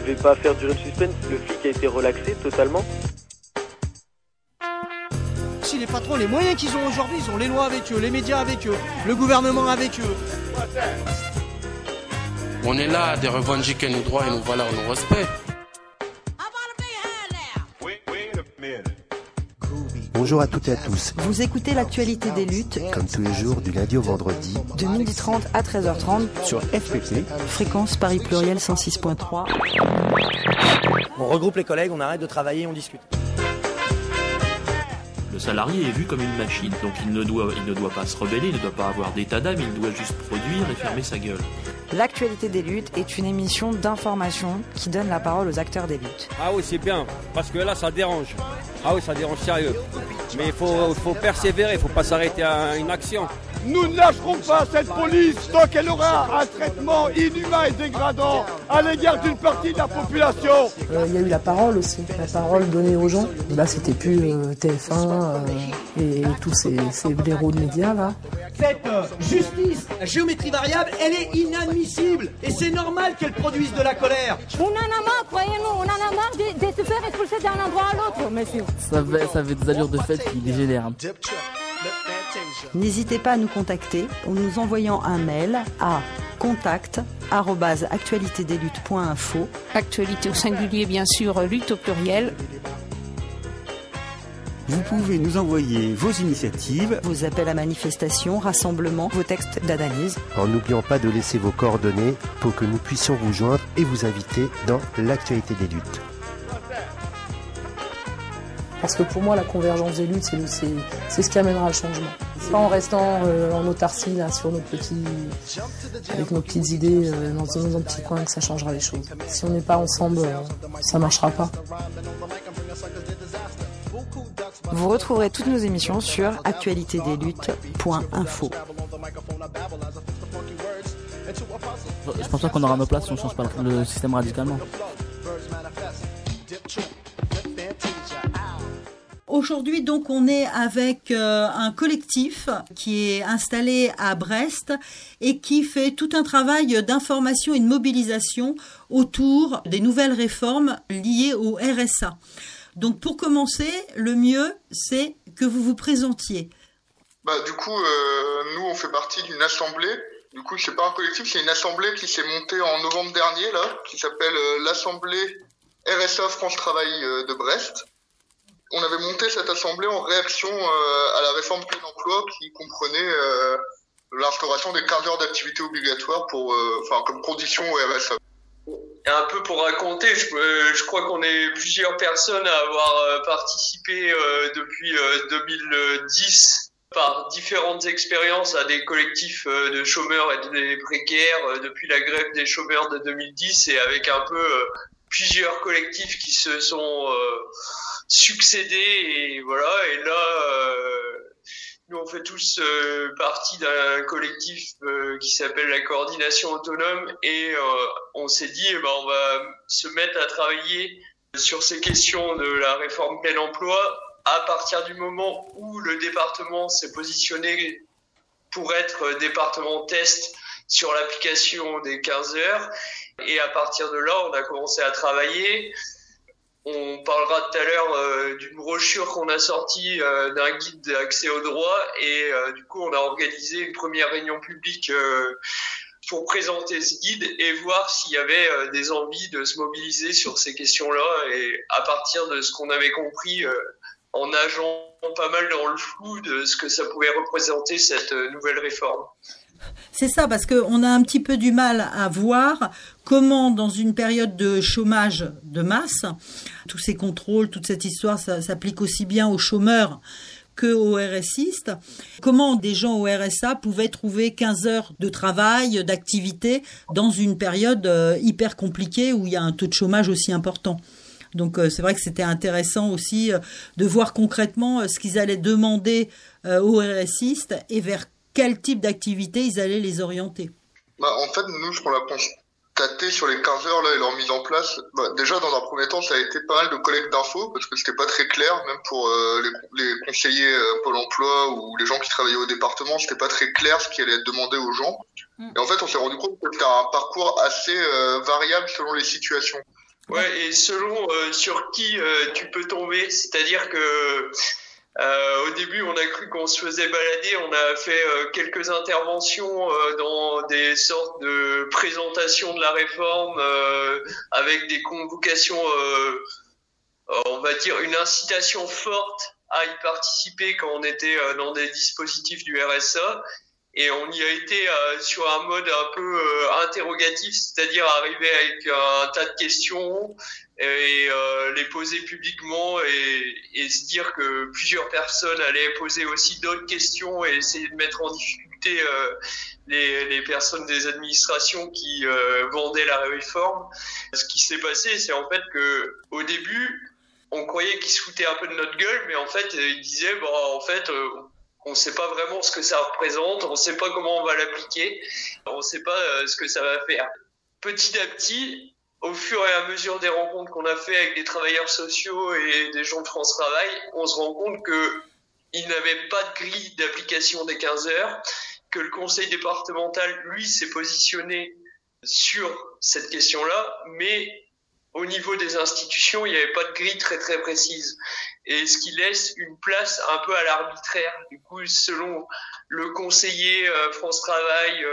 Je vais pas faire durer le suspense, le flic a été relaxé totalement. Si les patrons, les moyens qu'ils ont aujourd'hui, ils ont les lois avec eux, les médias avec eux, le gouvernement avec eux. On est là de revendiquer nos droits et nos valeurs, nos respects. Bonjour à toutes et à tous. Vous écoutez l'actualité des luttes, Comme tous les jours, du lundi au vendredi, de 12h30 à 13h30, sur FPP. fréquence Paris Pluriel 106.3. On regroupe les collègues, on arrête de travailler, on discute. Le salarié est vu comme une machine, donc il ne doit pas se rebeller, il ne doit pas avoir d'état d'âme, il doit juste produire et fermer sa gueule. L'actualité des luttes est une émission d'information qui donne la parole aux acteurs des luttes. Ah oui, c'est bien, parce que là, ça dérange. Ah oui, ça dérange sérieux. Mais il faut persévérer, il ne faut pas s'arrêter à une action. Nous ne lâcherons pas cette police tant qu'elle aura un traitement inhumain et dégradant à l'égard d'une partie de la population. Il y a eu la parole aussi, la parole donnée aux gens. Là, c'était plus TF1 et tous ces blaireaux de médias là. Cette justice, la géométrie variable, elle est inadmissible. Et c'est normal qu'elle produise de la colère. On en a marre, croyez-nous, on en a marre de se faire expulser d'un endroit à l'autre, monsieur. Ça avait des allures de fête qui dégénèrent. N'hésitez pas à nous contacter en nous envoyant un mail à contact@actualitédesluttes.info. Actualité au singulier, bien sûr, lutte au pluriel. Vous pouvez nous envoyer vos initiatives, Vos appels à manifestation, rassemblements, vos textes d'analyse. en n'oubliant pas de laisser vos coordonnées pour que nous puissions vous joindre et vous inviter dans l'actualité des luttes. Parce que pour moi, la convergence des luttes, c'est ce qui amènera le changement. C'est pas en restant en autarcie là, avec nos petites idées dans un petit coin que ça changera les choses. Si on n'est pas ensemble, ça marchera pas. Vous retrouverez toutes nos émissions sur actualitédesluttes.info. Je pense pas qu'on aura nos places si on change pas le système radicalement. Aujourd'hui, donc, on est avec un collectif qui est installé à Brest et qui fait tout un travail d'information et de mobilisation autour des nouvelles réformes liées au RSA. Donc, pour commencer, le mieux, c'est que vous vous présentiez. Nous, on fait partie d'une assemblée. Du coup, c'est pas un collectif, c'est une assemblée qui s'est montée en novembre dernier, là, qui s'appelle l'Assemblée RSA France Travail de Brest. On avait monté cette assemblée en réaction à la réforme plein emploi qui comprenait l'instauration des 15 heures d'activité obligatoire comme condition au RSA. Un peu pour raconter, je crois qu'on est plusieurs personnes à avoir participé depuis 2010 par différentes expériences à des collectifs de chômeurs et des précaires depuis la grève des chômeurs de 2010 et avec un peu plusieurs collectifs qui se sont succédés et voilà. Et là, nous on fait tous partie d'un collectif qui s'appelle la coordination autonome et on s'est dit on va se mettre à travailler sur ces questions de la réforme plein emploi à partir du moment où le département s'est positionné pour être département test sur l'application des 15 heures. Et à partir de là, on a commencé à travailler. On parlera tout à l'heure d'une brochure qu'on a sortie d'un guide d'accès au droit. Et du coup, on a organisé une première réunion publique pour présenter ce guide et voir s'il y avait des envies de se mobiliser sur ces questions-là. Et à partir de ce qu'on avait compris en nageant pas mal dans le flou de ce que ça pouvait représenter cette nouvelle réforme. C'est ça, parce qu'on a un petit peu du mal à voir comment, dans une période de chômage de masse, tous ces contrôles, toute cette histoire, ça s'applique aussi bien aux chômeurs qu'aux RSistes. Comment des gens au RSA pouvaient trouver 15 heures de travail, d'activité, dans une période hyper compliquée où il y a un taux de chômage aussi important. Donc c'est vrai que c'était intéressant aussi de voir concrètement ce qu'ils allaient demander aux RSistes et vers quel type d'activité ils allaient les orienter. En fait, nous, ce qu'on a constaté sur les 15 heures là, et leur mise en place, déjà dans un premier temps, ça a été pas mal de collecte d'infos parce que c'était pas très clair, même pour les conseillers Pôle emploi ou les gens qui travaillaient au département, c'était pas très clair ce qui allait être demandé aux gens. Et en fait, on s'est rendu compte que c'était un parcours assez variable selon les situations. Ouais, et selon sur qui tu peux tomber, c'est-à-dire que au début, on a cru qu'on se faisait balader. On a fait quelques interventions dans des sortes de présentations de la réforme avec des convocations, on va dire une incitation forte à y participer quand on était dans des dispositifs du RSA. Et on y a été sur un mode un peu interrogatif, c'est-à-dire arriver avec un tas de questions et les poser publiquement et se dire que plusieurs personnes allaient poser aussi d'autres questions et essayer de mettre en difficulté les personnes des administrations qui vendaient la réforme. Ce qui s'est passé, c'est en fait que au début, on croyait qu'ils se foutaient un peu de notre gueule, mais en fait, ils disaient, on ne sait pas vraiment ce que ça représente, on ne sait pas comment on va l'appliquer, on ne sait pas ce que ça va faire. Petit à petit, au fur et à mesure des rencontres qu'on a fait avec des travailleurs sociaux et des gens de France Travail, on se rend compte qu'ils n'avaient pas de grille d'application des 15 heures, que le conseil départemental, lui, s'est positionné sur cette question-là, mais au niveau des institutions, il n'y avait pas de grille très très précise. Et ce qui laisse une place un peu à l'arbitraire. Du coup, selon le conseiller France Travail,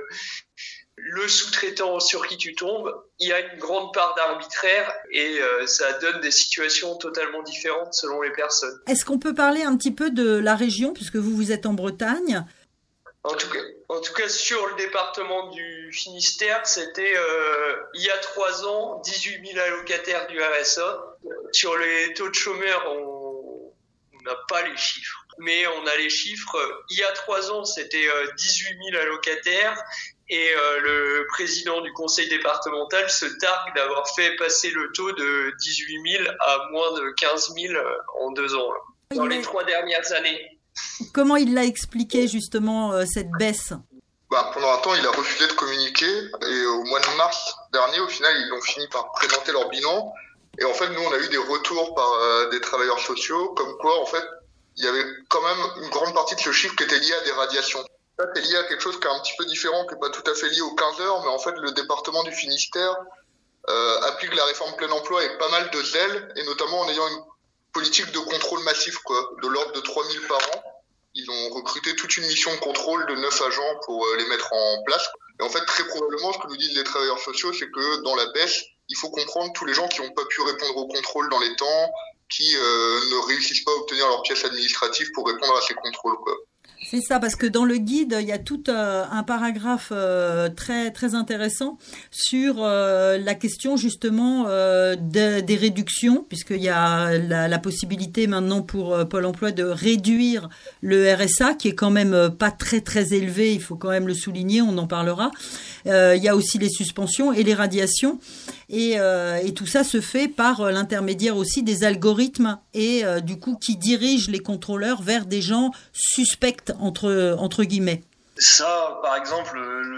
le sous-traitant sur qui tu tombes, il y a une grande part d'arbitraire et ça donne des situations totalement différentes selon les personnes. Est-ce qu'on peut parler un petit peu de la région, puisque vous êtes en Bretagne ? En tout cas, sur le département du Finistère, c'était il y a 3 ans, 18 000 allocataires du RSA. Sur les taux de chômeurs, on n'a pas les chiffres, mais on a les chiffres. Il y a 3 ans, c'était 18 000 allocataires et le président du conseil départemental se targue d'avoir fait passer le taux de 18 000 à moins de 15 000 en 2 ans, dans les 3 dernières années. Comment il l'a expliqué justement cette baisse ? Pendant un temps, il a refusé de communiquer et au mois de mars dernier, au final, ils ont fini par présenter leur bilan. Et en fait, nous, on a eu des retours par des travailleurs sociaux, comme quoi, en fait, il y avait quand même une grande partie de ce chiffre qui était lié à des radiations. Ça, c'est lié à quelque chose qui est un petit peu différent, qui n'est pas tout à fait lié aux 15 heures, mais en fait, le département du Finistère applique la réforme plein emploi avec pas mal de zèle, et notamment en ayant une politique de contrôle massif, de l'ordre de 3000 par an. Ils ont recruté toute une mission de contrôle de 9 agents pour les mettre en place. Et en fait, très probablement, ce que nous disent les travailleurs sociaux, c'est que dans la baisse, il faut comprendre tous les gens qui n'ont pas pu répondre au contrôle dans les temps, qui ne réussissent pas à obtenir leur pièce administrative pour répondre à ces contrôles, C'est ça, parce que dans le guide, il y a tout un paragraphe très très intéressant sur la question justement des réductions, puisqu'il y a la possibilité maintenant pour Pôle emploi de réduire le RSA, qui est quand même pas très très élevé, il faut quand même le souligner, on en parlera. Il y a aussi les suspensions et les radiations, et tout ça se fait par l'intermédiaire aussi des algorithmes et du coup qui dirigent les contrôleurs vers des gens suspects entre guillemets. Ça, par exemple,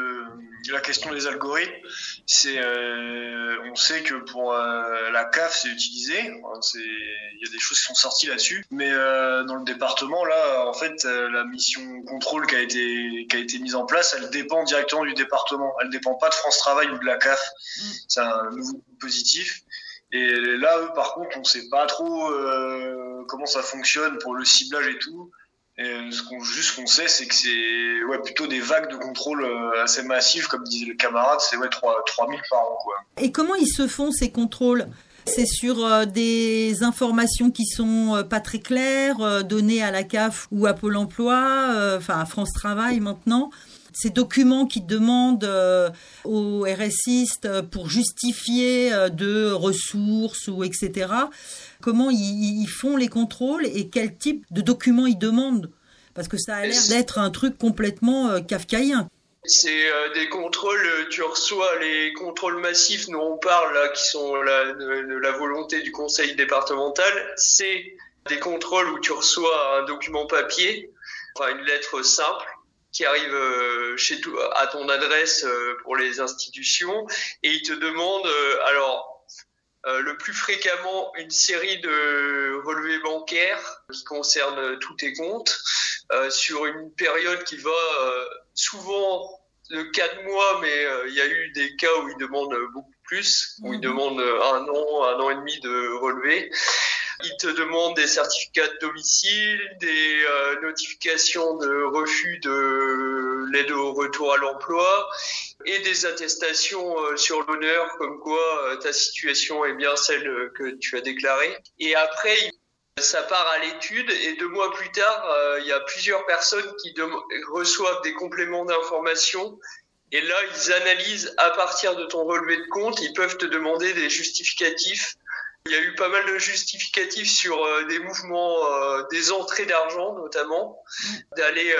la question des algorithmes, c'est, on sait que pour la CAF, c'est utilisé. Il y a des choses qui sont sorties là-dessus. Mais dans le département, là, en fait, la mission contrôle qui a été mise en place, elle dépend directement du département. Elle dépend pas de France Travail ou de la CAF. C'est un nouveau dispositif. Et là, eux, par contre, on sait pas trop comment ça fonctionne pour le ciblage et tout. Et ce qu'on sait, c'est que c'est plutôt des vagues de contrôle assez massives, comme disait le camarade, c'est 3000 par an, quoi. Et comment ils se font ces contrôles ? C'est sur des informations qui sont pas très claires, données à la CAF ou à Pôle emploi, à France Travail maintenant. Ces documents qui demandent aux RSistes pour justifier de ressources ou etc. Comment ils font les contrôles et quel type de documents ils demandent ? Parce que ça a l'air d'être un truc complètement kafkaïen. C'est des contrôles, tu reçois les contrôles massifs dont on parle, là, qui sont de la volonté du conseil départemental. C'est des contrôles où tu reçois un document papier, une lettre simple, qui arrive chez toi, à ton adresse pour les institutions, et ils te demandent le plus fréquemment une série de relevés bancaires qui concernent tous tes comptes sur une période qui va souvent de 4 mois, mais il y a eu des cas où ils demandent beaucoup plus, où ils demandent 1 an et demi de relevé. Ils te demandent des certificats de domicile, des notifications de refus de l'aide au retour à l'emploi et des attestations sur l'honneur comme quoi ta situation est bien celle que tu as déclarée. Et après, ça part à l'étude et 2 mois plus tard, il y a plusieurs personnes qui reçoivent des compléments d'information. Et là, ils analysent à partir de ton relevé de compte, ils peuvent te demander des justificatifs. Il y a eu pas mal de justificatifs sur des mouvements, des entrées d'argent notamment, d'aller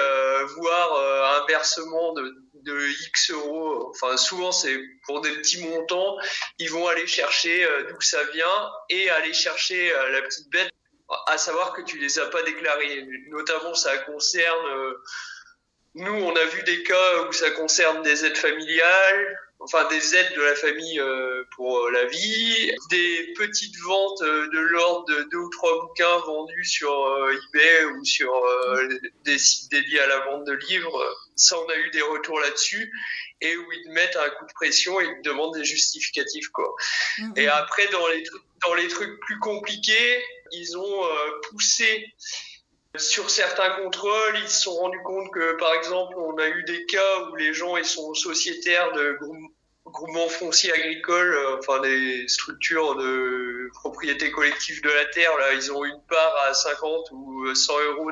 voir un versement de X euros. Enfin, souvent c'est pour des petits montants. Ils vont aller chercher d'où ça vient et aller chercher la petite bête, à savoir que tu les as pas déclarés. Notamment, ça concerne... Nous, on a vu des cas où ça concerne des aides familiales, enfin des aides de la famille pour la vie, des petites ventes de l'ordre de 2 ou 3 bouquins vendus sur eBay ou sur des sites dédiés à la vente de livres. Ça, on a eu des retours là-dessus, et où ils te mettent un coup de pression et ils te demandent des justificatifs, quoi. Et après, dans les trucs plus compliqués, ils ont poussé. Sur certains contrôles, ils se sont rendus compte que, par exemple, on a eu des cas où les gens ils sont sociétaires de groupements fonciers agricoles, enfin des structures de propriété collective de la terre. Là, ils ont une part à 50 ou 100 euros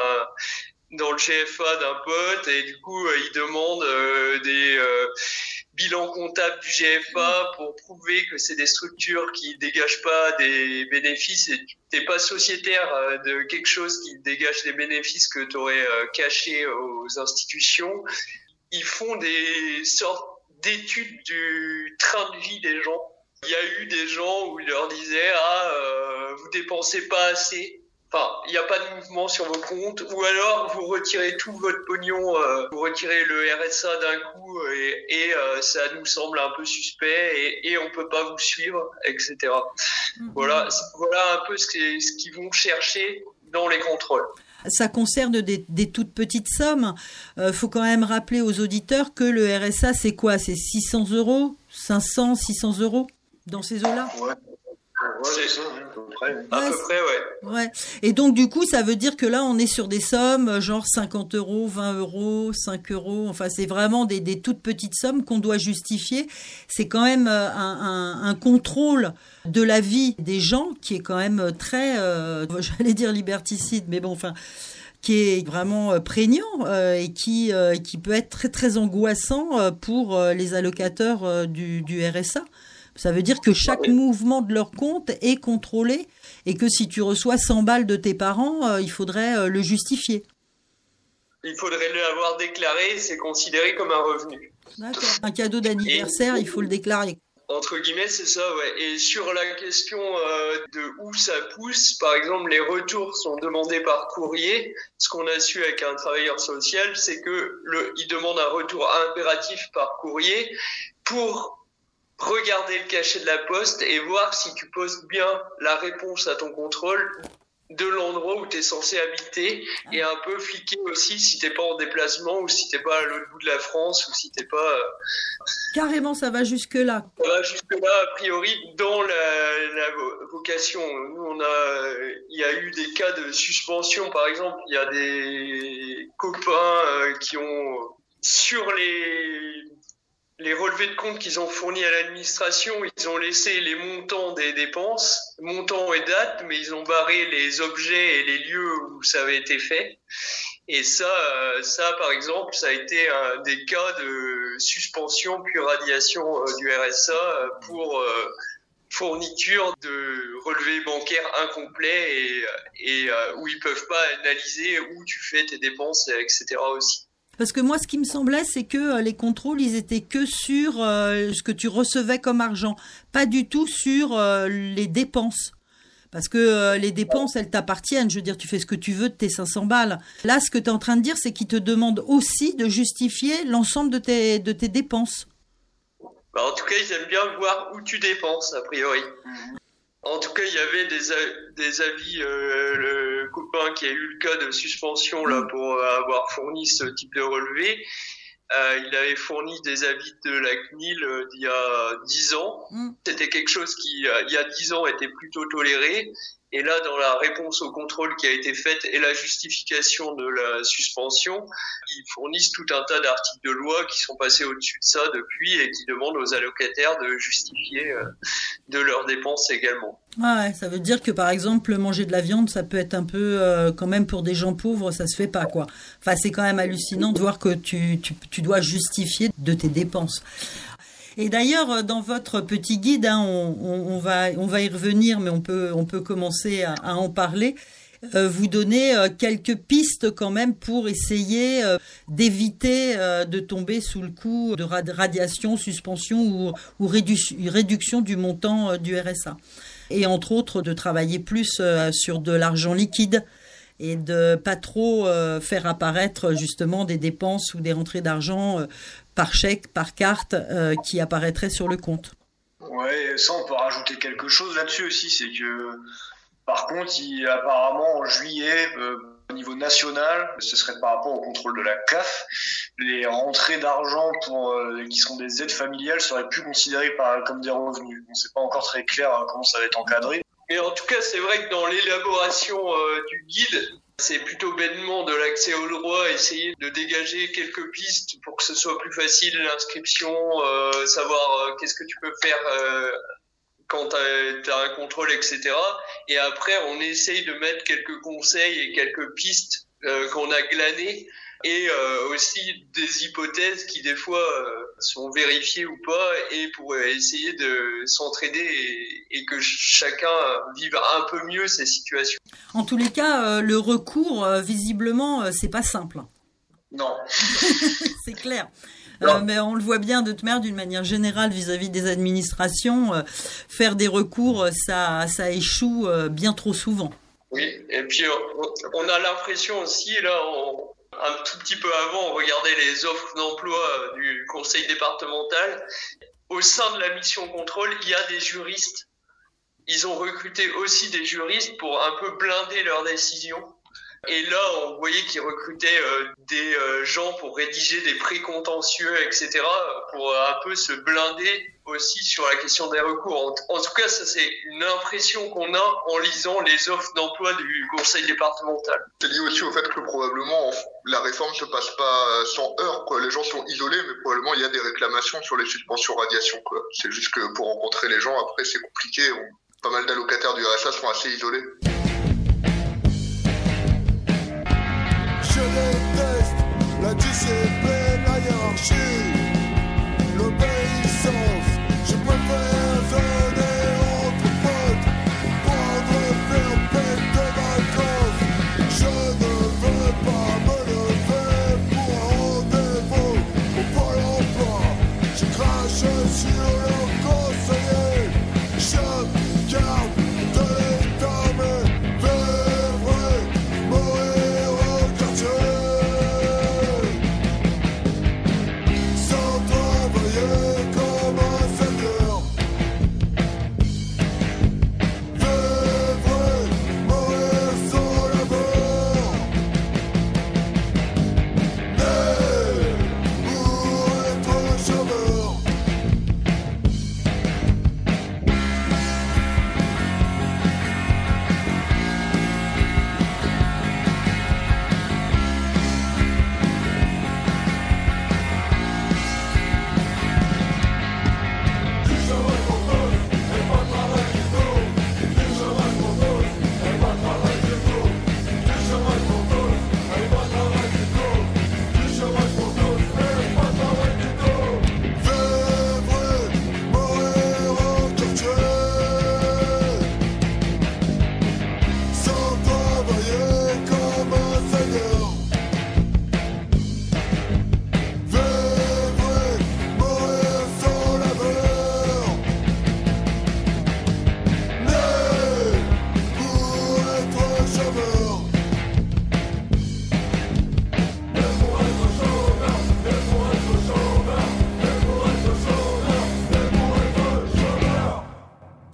dans le GFA d'un pote, et du coup, ils demandent des bilan comptable du GFA pour prouver que c'est des structures qui dégagent pas des bénéfices, et t'es pas sociétaire de quelque chose qui dégage des bénéfices que t'aurais cachés aux institutions. Ils font des sortes d'études du train de vie des gens. Il y a eu des gens où ils leur disaient vous dépensez pas assez. Enfin, il n'y a pas de mouvement sur vos comptes, ou alors vous retirez tout votre pognon, vous retirez le RSA d'un coup, et ça nous semble un peu suspect, et on peut pas vous suivre, etc. Voilà un peu ce qu'ils vont chercher dans les contrôles. Ça concerne des toutes petites sommes. Faut quand même rappeler aux auditeurs que le RSA, c'est quoi ? C'est 600 euros, 500, 600 euros dans ces eaux-là ? Ouais, c'est ça, à peu près. À peu près, ouais. Ouais. Et donc, du coup, ça veut dire que là, on est sur des sommes genre 50 euros, 20 euros, 5 euros. Enfin, c'est vraiment des toutes petites sommes qu'on doit justifier. C'est quand même un contrôle de la vie des gens qui est quand même très, j'allais dire liberticide, mais bon, enfin, qui est vraiment prégnant et qui peut être très, très angoissant pour les allocateurs du RSA. Ça veut dire que chaque mouvement de leur compte est contrôlé, et que si tu reçois 100 balles de tes parents, il faudrait le justifier. Il faudrait l'avoir déclaré, c'est considéré comme un revenu. D'accord. Un cadeau d'anniversaire, il faut le déclarer. Entre guillemets, c'est ça, ouais. Et sur la question de où ça pousse, par exemple, les retours sont demandés par courrier. Ce qu'on a su avec un travailleur social, c'est que il demande un retour impératif par courrier pour regarder le cachet de la poste et voir si tu postes bien la réponse à ton contrôle de l'endroit où tu es censé habiter, et un peu fliquer aussi si t'es pas en déplacement, ou si t'es pas à l'autre bout de la France, ou si t'es pas... Carrément, ça va jusque-là. Ça va jusque-là, a priori, dans la vocation. Nous, il y a eu des cas de suspension, par exemple. Il y a des copains qui ont, sur les relevés de compte qu'ils ont fournis à l'administration, ils ont laissé les montants des dépenses, montants et dates, mais ils ont barré les objets et les lieux où ça avait été fait. Et ça, par exemple, ça a été des cas de suspension puis radiation du RSA pour fourniture de relevés bancaires incomplets, et où ils peuvent pas analyser où tu fais tes dépenses, etc. aussi. Parce que moi, ce qui me semblait, c'est que les contrôles, ils étaient que sur ce que tu recevais comme argent, pas du tout sur les dépenses. Parce que les dépenses, elles t'appartiennent. Je veux dire, tu fais ce que tu veux de tes 500 balles. Là, ce que tu es en train de dire, c'est qu'ils te demandent aussi de justifier l'ensemble de tes dépenses. Bah, en tout cas, ils aiment bien voir où tu dépenses, a priori. En tout cas, il y avait des avis, le copain qui a eu le cas de suspension là pour avoir fourni ce type de relevé, Il avait fourni des avis de la CNIL d'il y a 10 ans. C'était quelque chose qui, il y a 10 ans, était plutôt toléré. Et là, dans la réponse au contrôle qui a été faite et la justification de la suspension, ils fournissent tout un tas d'articles de loi qui sont passés au-dessus de ça depuis et qui demandent aux allocataires de justifier de leurs dépenses également. Ah ouais, ça veut dire que par exemple manger de la viande, ça peut être un peu quand même pour des gens pauvres, ça se fait pas quoi. Enfin, c'est quand même hallucinant de voir que tu dois justifier de tes dépenses. Et d'ailleurs, dans votre petit guide, hein, on va y revenir, mais on peut commencer à en parler. Vous donnez quelques pistes quand même pour essayer d'éviter de tomber sous le coup de radiation, suspension ou réduction du montant du RSA. Et entre autres, de travailler plus sur de l'argent liquide et de pas trop faire apparaître justement des dépenses ou des rentrées d'argent par chèque, par carte, qui apparaîtraient sur le compte. Ouais, ça on peut rajouter quelque chose là-dessus aussi, c'est que par contre, apparemment en juillet, au niveau national, ce serait par rapport au contrôle de la CAF, les rentrées d'argent qui sont des aides familiales seraient plus considérées comme des revenus. Bon, c'est pas encore très clair comment ça va être encadré. Mais en tout cas, c'est vrai que dans l'élaboration du guide, c'est plutôt bêtement de l'accès au droit, essayer de dégager quelques pistes pour que ce soit plus facile l'inscription, savoir qu'est-ce que tu peux faire quand t'as un contrôle, etc. Et après, on essaye de mettre quelques conseils et quelques pistes qu'on a glanées et aussi des hypothèses qui des fois sont vérifiées ou pas, et pour essayer de s'entraider et que chacun vive un peu mieux ces situations. En tous les cas, le recours, visiblement, c'est pas simple. Non. C'est clair. Mais on le voit bien de toute manière, d'une manière générale vis-à-vis des administrations, faire des recours, ça échoue bien trop souvent. Oui, et puis on a l'impression aussi, là, un tout petit peu avant, on regardait les offres d'emploi du conseil départemental. Au sein de la mission contrôle, il y a des juristes. Ils ont recruté aussi des juristes pour un peu blinder leurs décisions. Et là, on voyait qu'ils recrutaient des gens pour rédiger des précontentieux, etc., pour un peu se blinder aussi sur la question des recours. En tout cas, ça c'est une impression qu'on a en lisant les offres d'emploi du conseil départemental. C'est lié aussi au fait que probablement la réforme se passe pas sans heurts, quoi. Les gens sont isolés, mais probablement il y a des réclamations sur les suspensions radiation, quoi. C'est juste que pour rencontrer les gens, après c'est compliqué. Pas mal d'allocataires du RSA sont assez isolés. Je déteste la discipline, la hiérarchie, l'obéissance. Je préfère donner entre potes, prendre faire peine de vacances. Je ne veux pas me lever pour un rendez-vous au Pôle emploi. Je crache sur leurs conseillers. Je garde de l'état, mais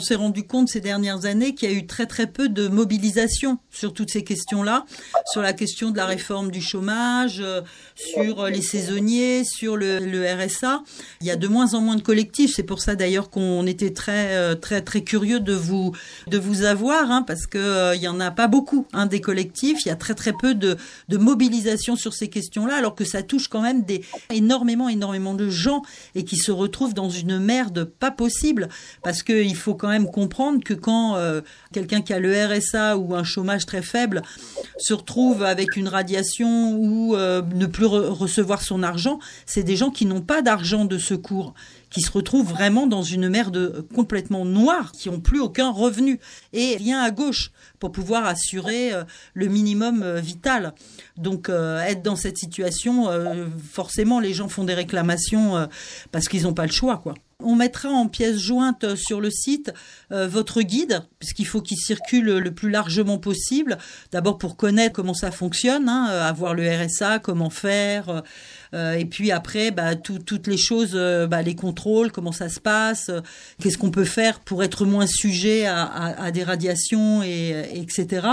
s'est rendu compte ces dernières années qu'il y a eu très très peu de mobilisation sur toutes ces questions-là, sur la question de la réforme du chômage, sur les saisonniers, sur le RSA. Il y a de moins en moins de collectifs. C'est pour ça d'ailleurs qu'on était très très très curieux de vous avoir, hein, parce que il y en a pas beaucoup, hein, des collectifs. Il y a très très peu de mobilisation sur ces questions-là, alors que ça touche quand même énormément de gens et qui se retrouvent dans une merde pas possible, parce que il faut quand même comprendre que quand quelqu'un qui a le RSA ou un chômage très faible se retrouve avec une radiation ou ne plus recevoir son argent, c'est des gens qui n'ont pas d'argent de secours, qui se retrouvent vraiment dans une merde complètement noire, qui n'ont plus aucun revenu et rien à gauche pour pouvoir assurer le minimum vital. Donc être dans cette situation, forcément les gens font des réclamations parce qu'ils n'ont pas le choix, quoi. On mettra en pièce jointe sur le site votre guide, puisqu'il faut qu'il circule le plus largement possible. D'abord pour connaître comment ça fonctionne, hein, avoir le RSA, comment faire, et puis après toutes les choses, les contrôles, comment ça se passe, qu'est-ce qu'on peut faire pour être moins sujet à des radiations, etc.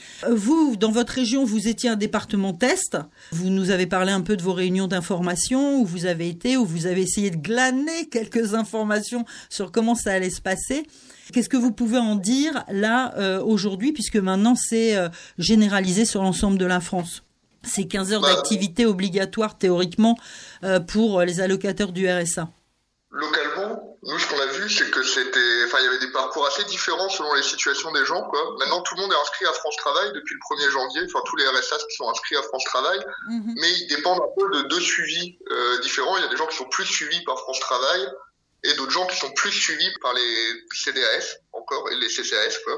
Vous, dans votre région, vous étiez un département test. Vous nous avez parlé un peu de vos réunions d'information, où vous avez été, où vous avez essayé de glaner quelques informations sur comment ça allait se passer. Qu'est-ce que vous pouvez en dire là, aujourd'hui, puisque maintenant c'est généralisé sur l'ensemble de la France? C'est 15 heures d'activité obligatoire théoriquement pour les allocataires du RSA. Localement, nous, ce qu'on a vu, c'est que il y avait des parcours assez différents selon les situations des gens, quoi. Maintenant, tout le monde est inscrit à France Travail depuis le 1er janvier. Enfin, tous les RSA qui sont inscrits à France Travail. Mais ils dépendent un peu de deux suivis différents. Il y a des gens qui sont plus suivis par France Travail et d'autres gens qui sont plus suivis par les CDAS, encore, et les CCAS, quoi.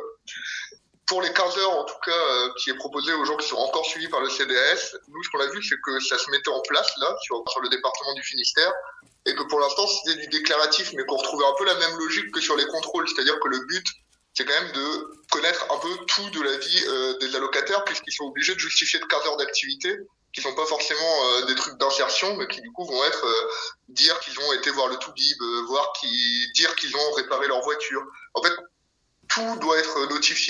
Pour les 15 heures, en tout cas, qui est proposé aux gens qui sont encore suivis par le CDAS, nous, ce qu'on a vu, c'est que ça se mettait en place, là, sur le département du Finistère, et que pour l'instant, c'était du déclaratif, mais qu'on retrouvait un peu la même logique que sur les contrôles. C'est-à-dire que le but, c'est quand même de connaître un peu tout de la vie des allocataires, puisqu'ils sont obligés de justifier de 15 heures d'activité, qui sont pas forcément des trucs d'insertion, mais qui du coup vont être dire qu'ils ont été voir le Toubib, dire qu'ils ont réparé leur voiture. En fait, tout doit être notifié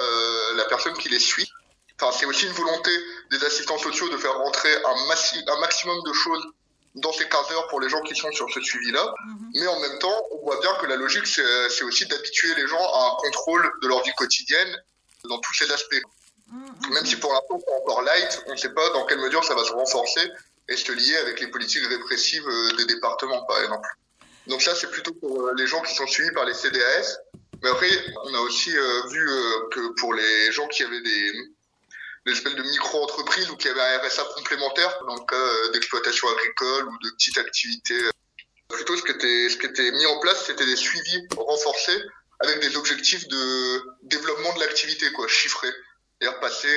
à la personne qui les suit. Enfin, c'est aussi une volonté des assistants sociaux de faire rentrer un maximum de choses dans ces 15 heures pour les gens qui sont sur ce suivi-là. Mais en même temps, on voit bien que la logique, c'est aussi d'habituer les gens à un contrôle de leur vie quotidienne dans tous ces aspects. Même si pour l'instant, c'est encore light, on ne sait pas dans quelle mesure ça va se renforcer et se lier avec les politiques répressives des départements, par exemple. Donc ça, c'est plutôt pour les gens qui sont suivis par les CDAS. Mais après, on a aussi vu que pour les gens qui avaient des espèces de micro-entreprises ou qui avaient un RSA complémentaire, dans le cas d'exploitation agricole ou de petites activités, plutôt ce qui était mis en place, c'était des suivis renforcés avec des objectifs de développement de l'activité, quoi, chiffrés. C'est-à-dire passer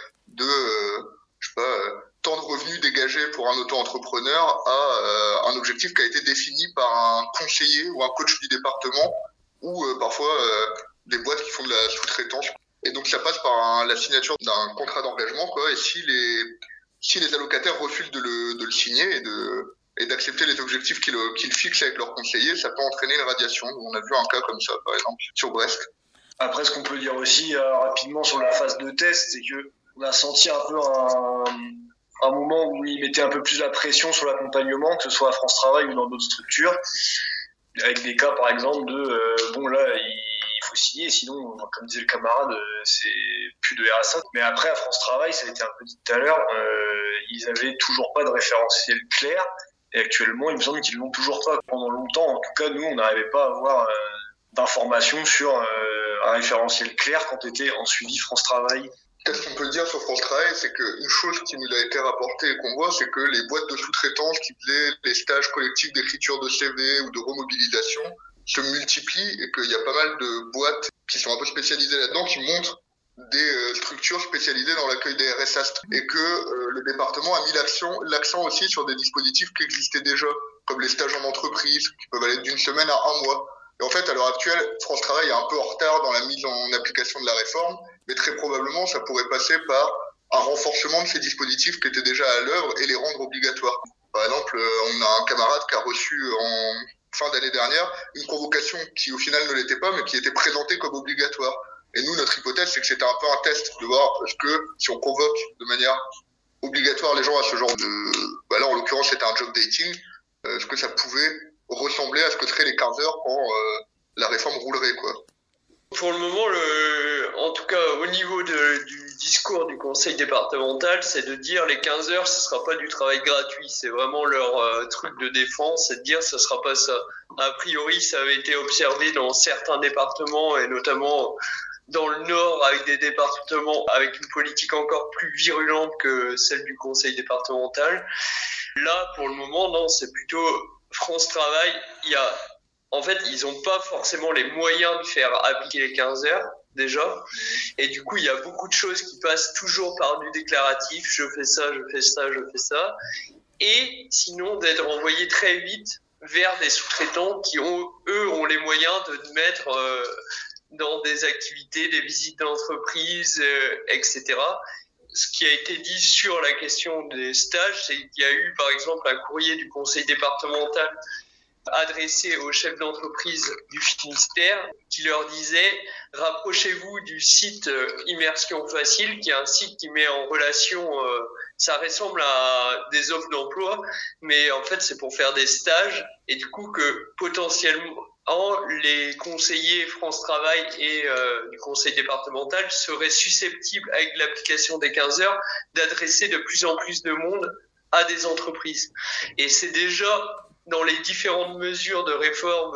tant de revenus dégagés pour un auto-entrepreneur à un objectif qui a été défini par un conseiller ou un coach du département ou parfois des boîtes qui font de la sous-traitance. Et donc ça passe par la signature d'un contrat d'engagement, quoi. Et si les allocataires refusent de le signer et d'accepter les objectifs qu'ils fixent avec leur conseiller, ça peut entraîner une radiation. On a vu un cas comme ça, par exemple, sur Brest. Après, ce qu'on peut dire aussi rapidement sur la phase de test, c'est que on a senti un peu un moment où ils mettaient un peu plus la pression sur l'accompagnement, que ce soit à France Travail ou dans d'autres structures, avec des cas par exemple il faut signer, sinon, comme disait le camarade, c'est plus de RSA. Mais après, à France Travail, ça a été un peu dit tout à l'heure, ils avaient toujours pas de référentiel clair, et actuellement, il me semble qu'ils l'ont toujours pas. Pendant longtemps, en tout cas, nous, on n'arrivait pas à avoir d'informations sur un référentiel clair quand on était en suivi France Travail. Qu'est-ce qu'on peut dire sur France Travail, c'est qu'une chose qui nous a été rapportée et qu'on voit, c'est que les boîtes de sous-traitance qui faisaient les stages collectifs d'écriture de CV ou de remobilisation se multiplient et qu'il y a pas mal de boîtes qui sont un peu spécialisées là-dedans qui montrent des structures spécialisées dans l'accueil des RSA et que le département a mis l'accent aussi sur des dispositifs qui existaient déjà, comme les stages en entreprise qui peuvent aller d'une semaine à un mois. Et en fait, à l'heure actuelle, France Travail est un peu en retard dans la mise en application de la réforme, mais très probablement, ça pourrait passer par un renforcement de ces dispositifs qui étaient déjà à l'œuvre et les rendre obligatoires. Par exemple, on a un camarade qui a reçu fin d'année dernière, une convocation qui au final ne l'était pas, mais qui était présentée comme obligatoire. Et nous, notre hypothèse, c'est que c'était un peu un test de voir est-ce que si on convoque de manière obligatoire les gens à ce genre de... là, en l'occurrence, c'était un job dating, est-ce que ça pouvait ressembler à ce que seraient les 15 heures quand la réforme roulerait, quoi. Pour le moment, en tout cas au niveau du discours du conseil départemental, c'est de dire les 15 heures, ce sera pas du travail gratuit. C'est vraiment leur truc de défense, c'est de dire ça sera pas ça. A priori, ça avait été observé dans certains départements et notamment dans le Nord avec des départements avec une politique encore plus virulente que celle du conseil départemental. Là, pour le moment, non, c'est plutôt France Travail. En fait, ils n'ont pas forcément les moyens de faire appliquer les 15 heures, déjà. Et du coup, il y a beaucoup de choses qui passent toujours par du déclaratif. Je fais ça, je fais ça, je fais ça. Et sinon, d'être envoyés très vite vers des sous-traitants qui, ont les moyens de mettre dans des activités, des visites d'entreprise, etc. Ce qui a été dit sur la question des stages, c'est qu'il y a eu, par exemple, un courrier du conseil départemental adressé aux chefs d'entreprise du Finistère qui leur disait « Rapprochez-vous du site Immersion Facile » qui est un site qui met en relation, ça ressemble à des offres d'emploi, mais en fait c'est pour faire des stages et du coup que potentiellement les conseillers France Travail et du conseil départemental seraient susceptibles avec l'application des 15 heures d'adresser de plus en plus de monde à des entreprises. Et c'est déjà dans les différentes mesures de réforme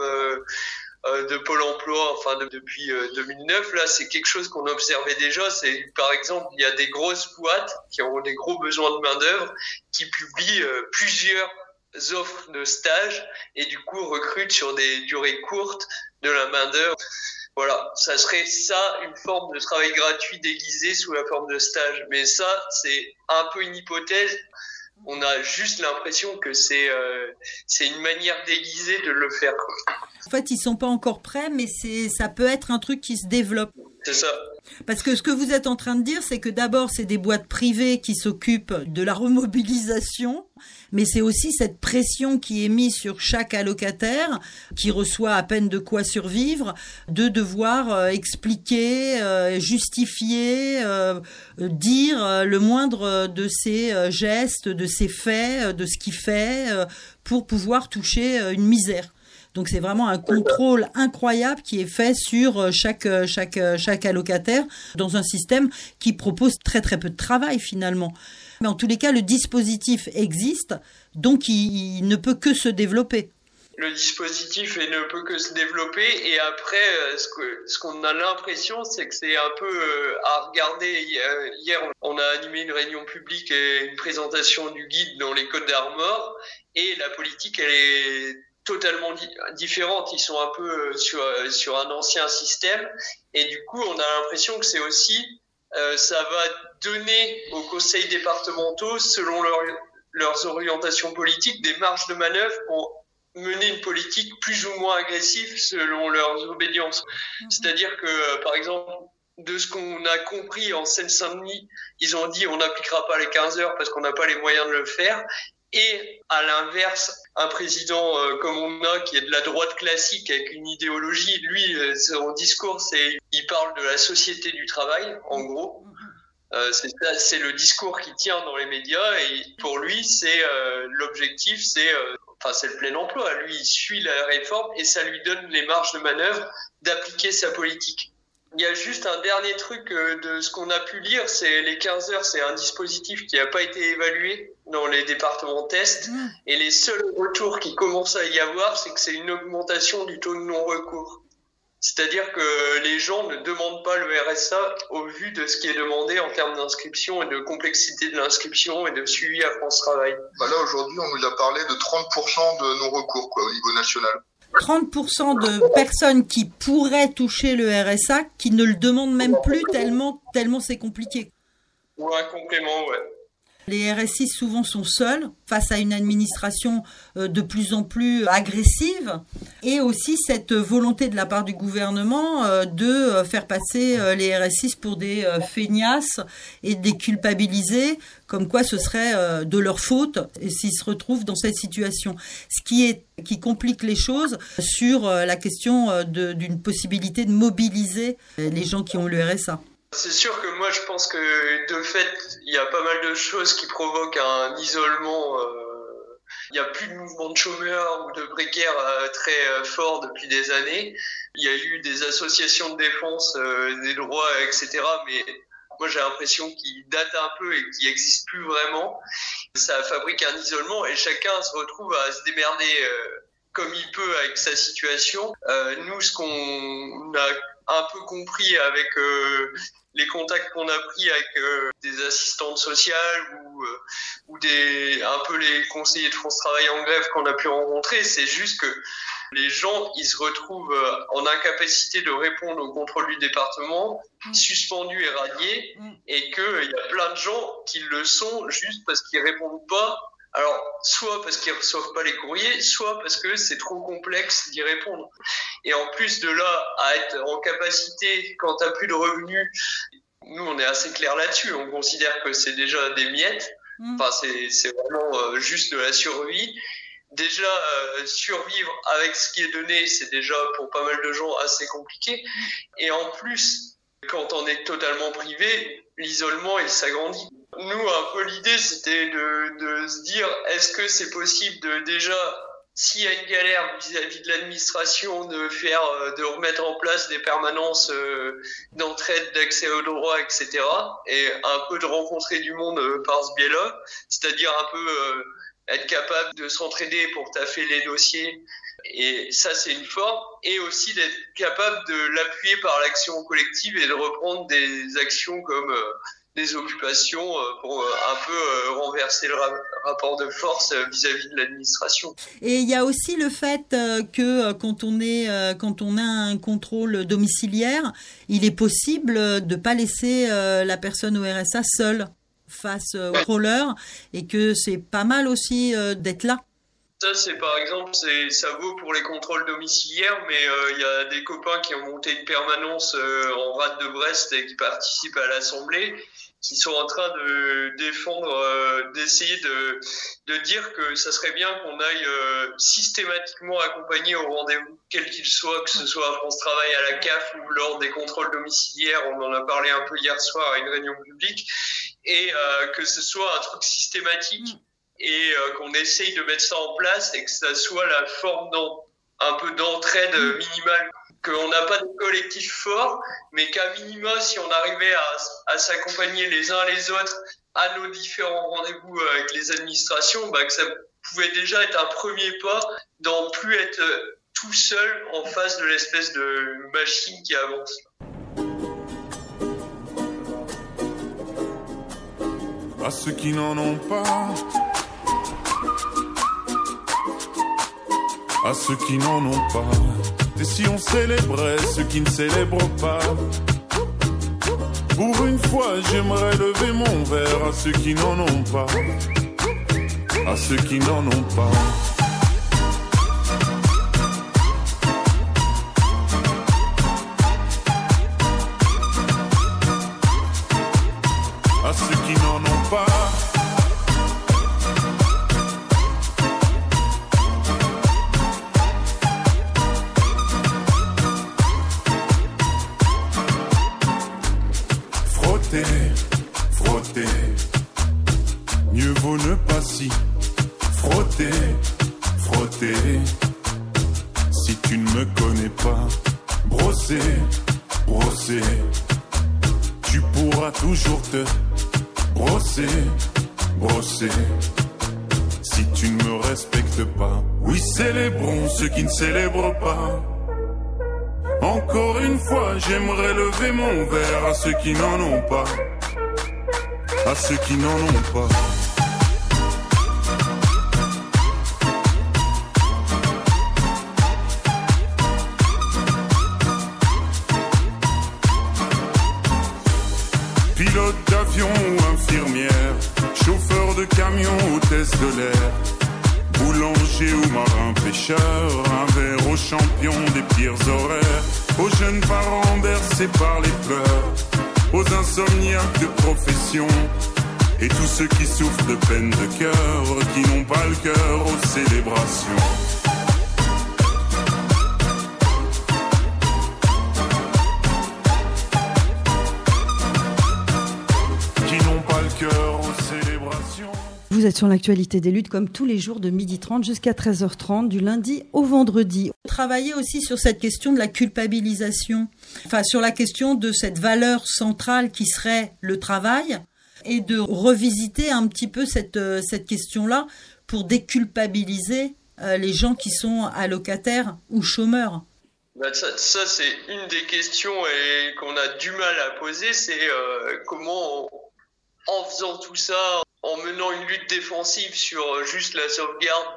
de Pôle emploi, depuis 2009, là, c'est quelque chose qu'on observait déjà. C'est, par exemple, il y a des grosses boîtes qui ont des gros besoins de main-d'œuvre qui publient plusieurs offres de stage et du coup recrutent sur des durées courtes de la main-d'œuvre. Voilà, ça serait ça, une forme de travail gratuit déguisé sous la forme de stage. Mais ça, c'est un peu une hypothèse. On a juste l'impression que c'est une manière déguisée de le faire. En fait, ils sont pas encore prêts, mais ça peut être un truc qui se développe. C'est ça. Parce que ce que vous êtes en train de dire, c'est que d'abord, c'est des boîtes privées qui s'occupent de la remobilisation, mais c'est aussi cette pression qui est mise sur chaque allocataire, qui reçoit à peine de quoi survivre, de devoir expliquer, justifier, dire le moindre de ses gestes, de ses faits, de ce qu'il fait, pour pouvoir toucher une misère. Donc c'est vraiment un contrôle incroyable qui est fait sur chaque allocataire dans un système qui propose très très peu de travail finalement. Mais en tous les cas, le dispositif existe, donc il ne peut que se développer. Le dispositif ne peut que se développer et après, ce qu'on a l'impression, c'est que c'est un peu à regarder. Hier, on a animé une réunion publique et une présentation du guide dans les Côtes d'Armor et la politique, elle est totalement différente. Ils sont un peu sur un ancien système et du coup, on a l'impression que c'est aussi ça va donner aux conseils départementaux, selon leurs orientations politiques, des marges de manœuvre pour mener une politique plus ou moins agressive selon leurs obédiences. C'est-à-dire que, par exemple, de ce qu'on a compris en Seine-Saint-Denis, ils ont dit on n'appliquera pas les 15 heures parce qu'on n'a pas les moyens de le faire. Et à l'inverse, un président comme on a, qui est de la droite classique avec une idéologie, lui, son discours, il parle de la société du travail, en gros. C'est le discours qui tient dans les médias et pour lui, l'objectif, c'est le plein emploi. Lui, il suit la réforme et ça lui donne les marges de manœuvre d'appliquer sa politique. Il y a juste un dernier truc de ce qu'on a pu lire, c'est les 15 heures, c'est un dispositif qui n'a pas été évalué dans les départements tests. Et les seuls retours qui commencent à y avoir, c'est que c'est une augmentation du taux de non-recours. C'est-à-dire que les gens ne demandent pas le RSA au vu de ce qui est demandé en termes d'inscription et de complexité de l'inscription et de suivi à France Travail. Là, aujourd'hui, on nous a parlé de 30% de non-recours au niveau national. 30% de personnes qui pourraient toucher le RSA qui ne le demandent même plus tellement c'est compliqué. Ou un complément, ouais. Les RSI souvent sont seuls face à une administration de plus en plus agressive et aussi cette volonté de la part du gouvernement de faire passer les RSI pour des feignasses et de les culpabiliser comme quoi ce serait de leur faute s'ils se retrouvent dans cette situation. Ce qui complique les choses sur la question d'une possibilité de mobiliser les gens qui ont le RSA. C'est sûr que moi je pense que de fait il y a pas mal de choses qui provoquent un isolement. Il n'y a plus de mouvement de chômeurs ou de précaires très fort depuis des années. Il y a eu des associations de défense des droits, etc. Mais moi j'ai l'impression qu'ils datent un peu et qu'ils n'existent plus vraiment. Ça fabrique un isolement et chacun se retrouve à se démerder comme il peut avec sa situation. Nous, ce qu'on a un peu compris avec les contacts qu'on a pris avec des assistantes sociales ou un peu les conseillers de France Travail en grève qu'on a pu rencontrer, c'est juste que les gens, ils se retrouvent en incapacité de répondre au contrôle du département, suspendus et radiés, et qu'il y a plein de gens qui le sont juste parce qu'ils répondent pas. Alors, soit parce qu'ils reçoivent pas les courriers, soit parce que c'est trop complexe d'y répondre. Et en plus de là, à être en capacité, quand t'as plus de revenus, nous on est assez clair là-dessus, on considère que c'est déjà des miettes, enfin c'est vraiment juste de la survie. Déjà, survivre avec ce qui est donné, c'est déjà pour pas mal de gens assez compliqué. Et en plus, quand on est totalement privé, l'isolement il s'agrandit. Nous, un peu l'idée, c'était de se dire, est-ce que c'est possible de déjà, s'il y a une galère vis-à-vis de l'administration, de remettre en place des permanences d'entraide, d'accès aux droits, etc. Et un peu de rencontrer du monde par ce biais-là, c'est-à-dire un peu être capable de s'entraider pour taffer les dossiers. Et ça, c'est une forme. Et aussi d'être capable de l'appuyer par l'action collective et de reprendre des actions comme des occupations pour un peu renverser le rapport de force vis-à-vis de l'administration. Et il y a aussi le fait que quand on a un contrôle domiciliaire, il est possible de pas laisser la personne au RSA seule face au contrôleur et que c'est pas mal aussi d'être là. Ça, c'est par exemple, ça vaut pour les contrôles domiciliaires, mais il y a des copains qui ont monté une permanence en rade de Brest et qui participent à l'Assemblée, qui sont en train de défendre, d'essayer de dire que ça serait bien qu'on aille systématiquement accompagner au rendez-vous, quel qu'il soit, que ce soit à France Travail, à la CAF ou lors des contrôles domiciliaires, on en a parlé un peu hier soir à une réunion publique, et que ce soit un truc systématique. Et qu'on essaye de mettre ça en place et que ça soit la forme un peu d'entraide minimale. Qu'on n'a pas de collectif fort, mais qu'à minima, si on arrivait à s'accompagner les uns les autres à nos différents rendez-vous avec les administrations, que ça pouvait déjà être un premier pas d'en plus être tout seul en face de l'espèce de machine qui avance. À ceux qui n'en ont pas, à ceux qui n'en ont pas, et si on célébrait ceux qui ne célèbrent pas. Pour une fois j'aimerais lever mon verre à ceux qui n'en ont pas, à ceux qui n'en ont pas. À ceux qui n'en ont pas. Frotter, mieux vaut ne pas s'y frotter, si tu ne me connais pas, brosser, tu pourras toujours te brosser, si tu ne me respectes pas. Oui, célébrons ceux qui ne célèbrent pas. Encore une fois, j'aimerais lever mon verre à ceux qui n'en ont pas, à ceux qui n'en ont pas. Pilote d'avion ou infirmière, chauffeur camion, hôtesse de l'air, boulanger ou marin pêcheur, un verre aux champions des pires horaires, aux jeunes parents bercés par les pleurs, aux insomniaques de profession, et tous ceux qui souffrent de peine de cœur, qui n'ont pas le cœur aux célébrations. Vous êtes sur l'actualité des luttes comme tous les jours de 12h30 jusqu'à 13h30 du lundi au vendredi. Travailler aussi sur cette question de la culpabilisation, enfin sur la question de cette valeur centrale qui serait le travail et de revisiter un petit peu cette question-là pour déculpabiliser les gens qui sont allocataires ou chômeurs. Ça c'est une des questions qu'on a du mal à poser, c'est comment en faisant tout ça, en menant une lutte défensive sur juste la sauvegarde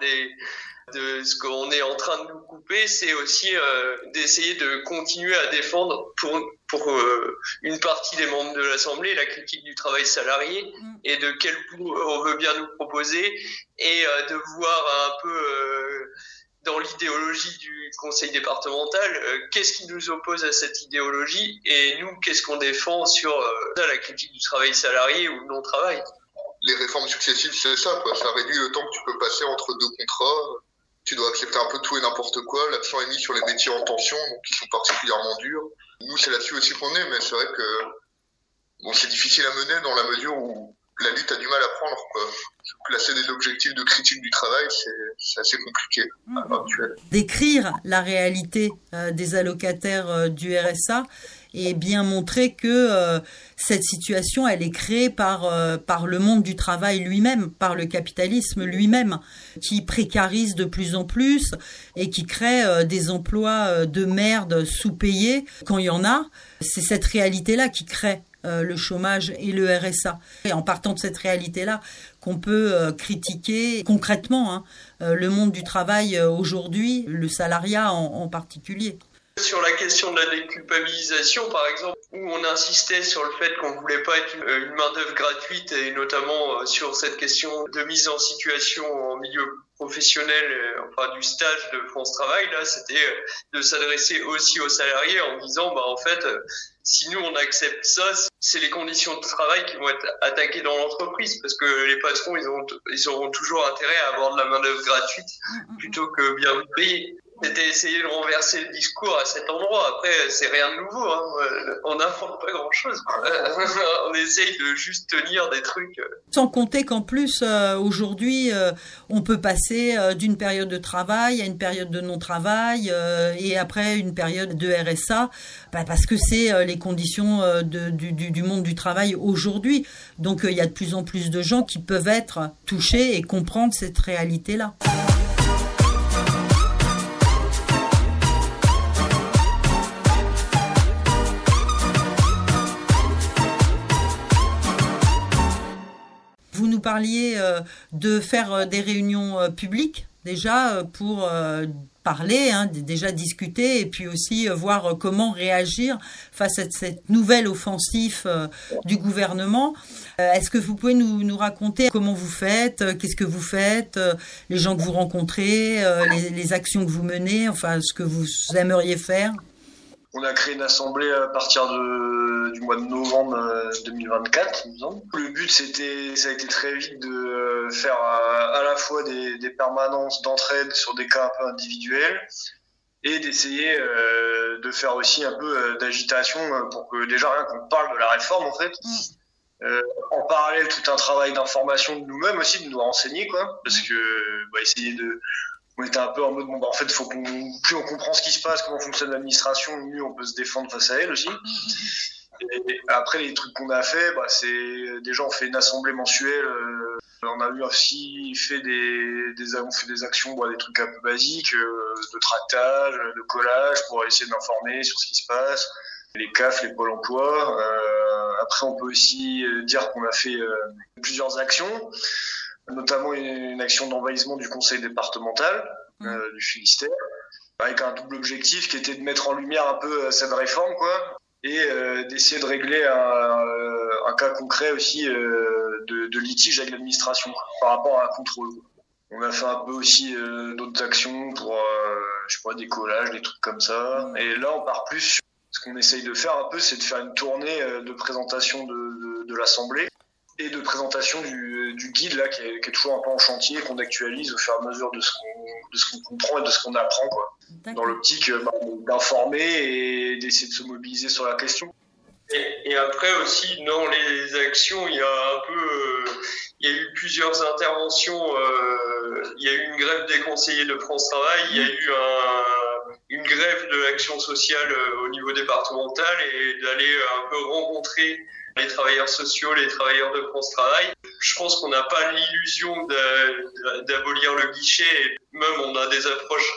de ce qu'on est en train de nous couper, c'est aussi d'essayer de continuer à défendre pour une partie des membres de l'Assemblée la critique du travail salarié et de quel bout on veut bien nous proposer et de voir un peu dans l'idéologie du conseil départemental, qu'est-ce qui nous oppose à cette idéologie et nous, qu'est-ce qu'on défend sur la critique du travail salarié ou le non-travail. Les réformes successives, c'est ça, quoi. Ça réduit le temps que tu peux passer entre deux contrats. Tu dois accepter un peu tout et n'importe quoi. L'accent est mis sur les métiers en tension, donc qui sont particulièrement durs. Nous, c'est là-dessus aussi qu'on est, mais c'est vrai que bon, c'est difficile à mener dans la mesure où la lutte a du mal à prendre, quoi. Placer des objectifs de critique du travail, c'est assez compliqué à l'heure actuelle. Décrire la réalité des allocataires du RSA et bien montrer que cette situation, elle est créée par le monde du travail lui-même, par le capitalisme lui-même, qui précarise de plus en plus et qui crée des emplois de merde sous-payés quand il y en a. C'est cette réalité-là qui crée le chômage et le RSA. Et en partant de cette réalité-là, qu'on peut critiquer concrètement le monde du travail aujourd'hui, le salariat en particulier. Sur la question de la déculpabilisation, par exemple, où on insistait sur le fait qu'on voulait pas être une main-d'œuvre gratuite et notamment sur cette question de mise en situation en milieu professionnel, enfin du stage de France Travail, là, c'était de s'adresser aussi aux salariés en disant, en fait, si nous on accepte ça, c'est les conditions de travail qui vont être attaquées dans l'entreprise parce que les patrons, ils auront toujours intérêt à avoir de la main-d'œuvre gratuite plutôt que bien payée. C'était essayer de renverser le discours à cet endroit. Après, c'est rien de nouveau. On n'invente pas grand-chose. On essaye de juste tenir des trucs. Sans compter qu'en plus, aujourd'hui, on peut passer d'une période de travail à une période de non-travail et après une période de RSA, parce que c'est les conditions du monde du travail aujourd'hui. Donc, il y a de plus en plus de gens qui peuvent être touchés et comprendre cette réalité-là. Vous nous parliez de faire des réunions publiques déjà pour parler, déjà discuter et puis aussi voir comment réagir face à cette nouvelle offensive du gouvernement. Est-ce que vous pouvez nous raconter comment vous faites, qu'est-ce que vous faites, les gens que vous rencontrez, les actions que vous menez, enfin ce que vous aimeriez faire? On a créé une assemblée à partir du mois de novembre 2024, il me semble. Le but, ça a été très vite de faire à la fois des permanences d'entraide sur des cas un peu individuels et d'essayer de faire aussi un peu d'agitation pour que déjà rien qu'on parle de la réforme en fait. En parallèle, tout un travail d'information de nous-mêmes aussi, de nous renseigner quoi, parce que essayer de... On était un peu en mode, en fait, plus on comprend ce qui se passe, comment fonctionne l'administration, mieux on peut se défendre face à elle aussi. Et après, les trucs qu'on a fait, c'est déjà on fait une assemblée mensuelle. On a aussi fait on fait des actions, des trucs un peu basiques, de tractage, de collage pour essayer d'informer sur ce qui se passe. Les CAF, les pôles emploi. Après, on peut aussi dire qu'on a fait plusieurs actions, notamment une action d'envahissement du conseil départemental du Finistère, avec un double objectif qui était de mettre en lumière un peu cette réforme, quoi, et d'essayer de régler un cas concret aussi de litiges avec l'administration par rapport à un contrôle. On a fait un peu aussi d'autres actions pour, des collages, des trucs comme ça. Et là, on part plus sur ce qu'on essaye de faire un peu, c'est de faire une tournée de présentation de l'Assemblée et de présentation du guide là qui est toujours un peu en chantier, qu'on actualise au fur et à mesure de ce qu'on comprend et de ce qu'on apprend, quoi. Dans l'optique d'informer et d'essayer de se mobiliser sur la question. Et après aussi, dans les actions, il y a eu plusieurs interventions. Il y a eu une grève des conseillers de France Travail, il y a eu une grève de l'action sociale au niveau départemental et d'aller un peu rencontrer les travailleurs sociaux, les travailleurs de France Travail. Je pense qu'on n'a pas l'illusion d'abolir le guichet. Et même on a des approches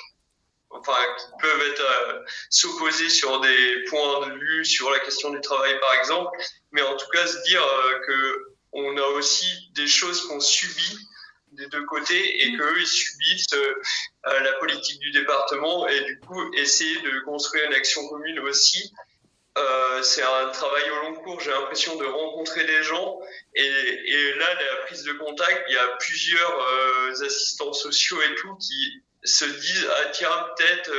qui peuvent s'opposer sur des points de vue sur la question du travail par exemple, mais en tout cas se dire que on a aussi des choses qu'on subit des deux côtés et qu'eux ils subissent la politique du département et du coup essayer de construire une action commune aussi. C'est un travail au long cours, j'ai l'impression de rencontrer des gens et là la prise de contact, il y a plusieurs assistants sociaux et tout qui se disent tiens peut-être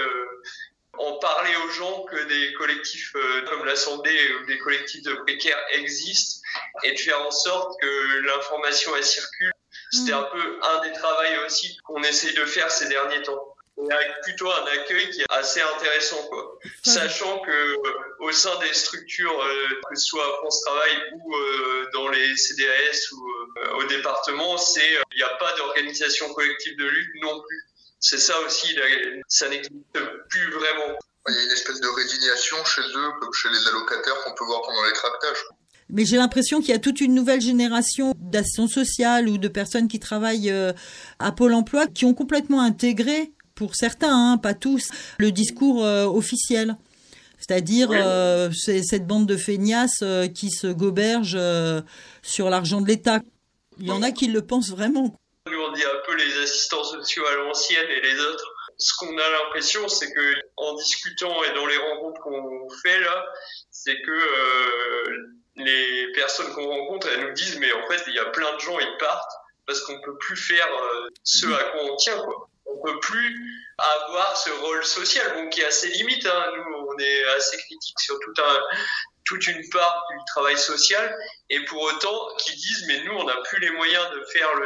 en parler aux gens que des collectifs comme l'Assemblée ou des collectifs de précaires existent et de faire en sorte que l'information elle circule. C'était un peu un des travaux aussi qu'on essaye de faire ces derniers temps. Et avec plutôt un accueil qui est assez intéressant, quoi. Sachant que au sein des structures, que ce soit à France Travail ou dans les CDAS ou au département, il n'y a pas d'organisation collective de lutte non plus. C'est ça aussi, ça n'existe plus vraiment. Il y a une espèce de résignation chez eux, comme chez les allocataires qu'on peut voir pendant les tractages. Mais j'ai l'impression qu'il y a toute une nouvelle génération d'assistants sociales ou de personnes qui travaillent à Pôle emploi qui ont complètement intégré, pour certains, pas tous, le discours officiel. C'est-à-dire c'est cette bande de feignasses qui se gobergent sur l'argent de l'État. Il y en a qui le pensent vraiment. Nous, on dit un peu les assistants sociaux à l'ancienne et les autres. Ce qu'on a l'impression, c'est que en discutant et dans les rencontres qu'on fait là, c'est que les personnes qu'on rencontre, elles nous disent mais en fait, il y a plein de gens, ils partent parce qu'on peut plus faire ce à quoi on tient, quoi. On peut plus avoir ce rôle social, bon, qui est assez limite, hein. Nous, on est assez critiques sur toute une part du travail social, et pour autant, qui disent, mais nous, on n'a plus les moyens de faire le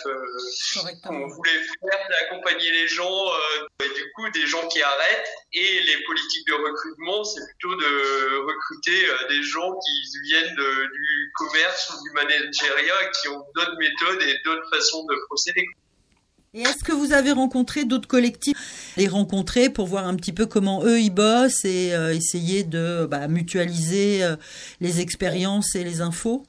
taf qu'on voulait faire, d'accompagner les gens, et du coup, des gens qui arrêtent, et les politiques de recrutement, c'est plutôt de recruter des gens qui viennent du commerce ou du managériat, qui ont d'autres méthodes et d'autres façons de procéder. Et est-ce que vous avez rencontré d'autres collectifs, les rencontrer pour voir un petit peu comment eux ils bossent et essayer de mutualiser les expériences et les infos?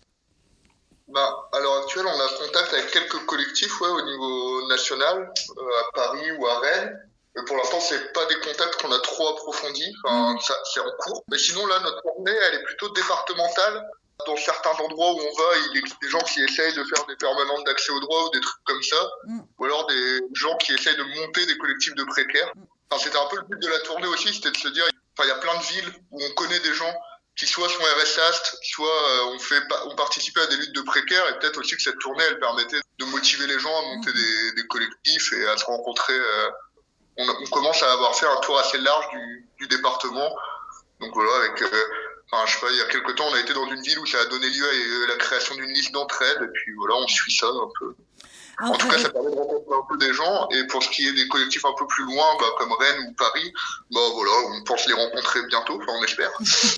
À l'heure actuelle, on a contact avec quelques collectifs au niveau national, à Paris ou à Rennes. Mais pour l'instant, c'est pas des contacts qu'on a trop approfondis. Ça, c'est en cours. Mais sinon, là, notre tournée, elle est plutôt départementale. Dans certains endroits où on va, il existe des gens qui essayent de faire des permanentes d'accès aux droits ou des trucs comme ça. Ou alors des gens qui essayent de monter des collectifs de précaires. C'était un peu le but de la tournée aussi, c'était de se dire, il y a plein de villes où on connaît des gens qui soit sont RSA, soit ont participé à des luttes de précaires, et peut-être aussi que cette tournée, elle permettait de motiver les gens à monter des collectifs et à se rencontrer. On commence à avoir fait un tour assez large du département. Donc voilà, avec... il y a quelques temps, on a été dans une ville où ça a donné lieu à la création d'une liste d'entraide, et puis voilà, on suit ça un peu. En tout cas, ça permet de rencontrer un peu des gens, et pour ce qui est des collectifs un peu plus loin, comme Rennes ou Paris, on pense les rencontrer bientôt, on espère.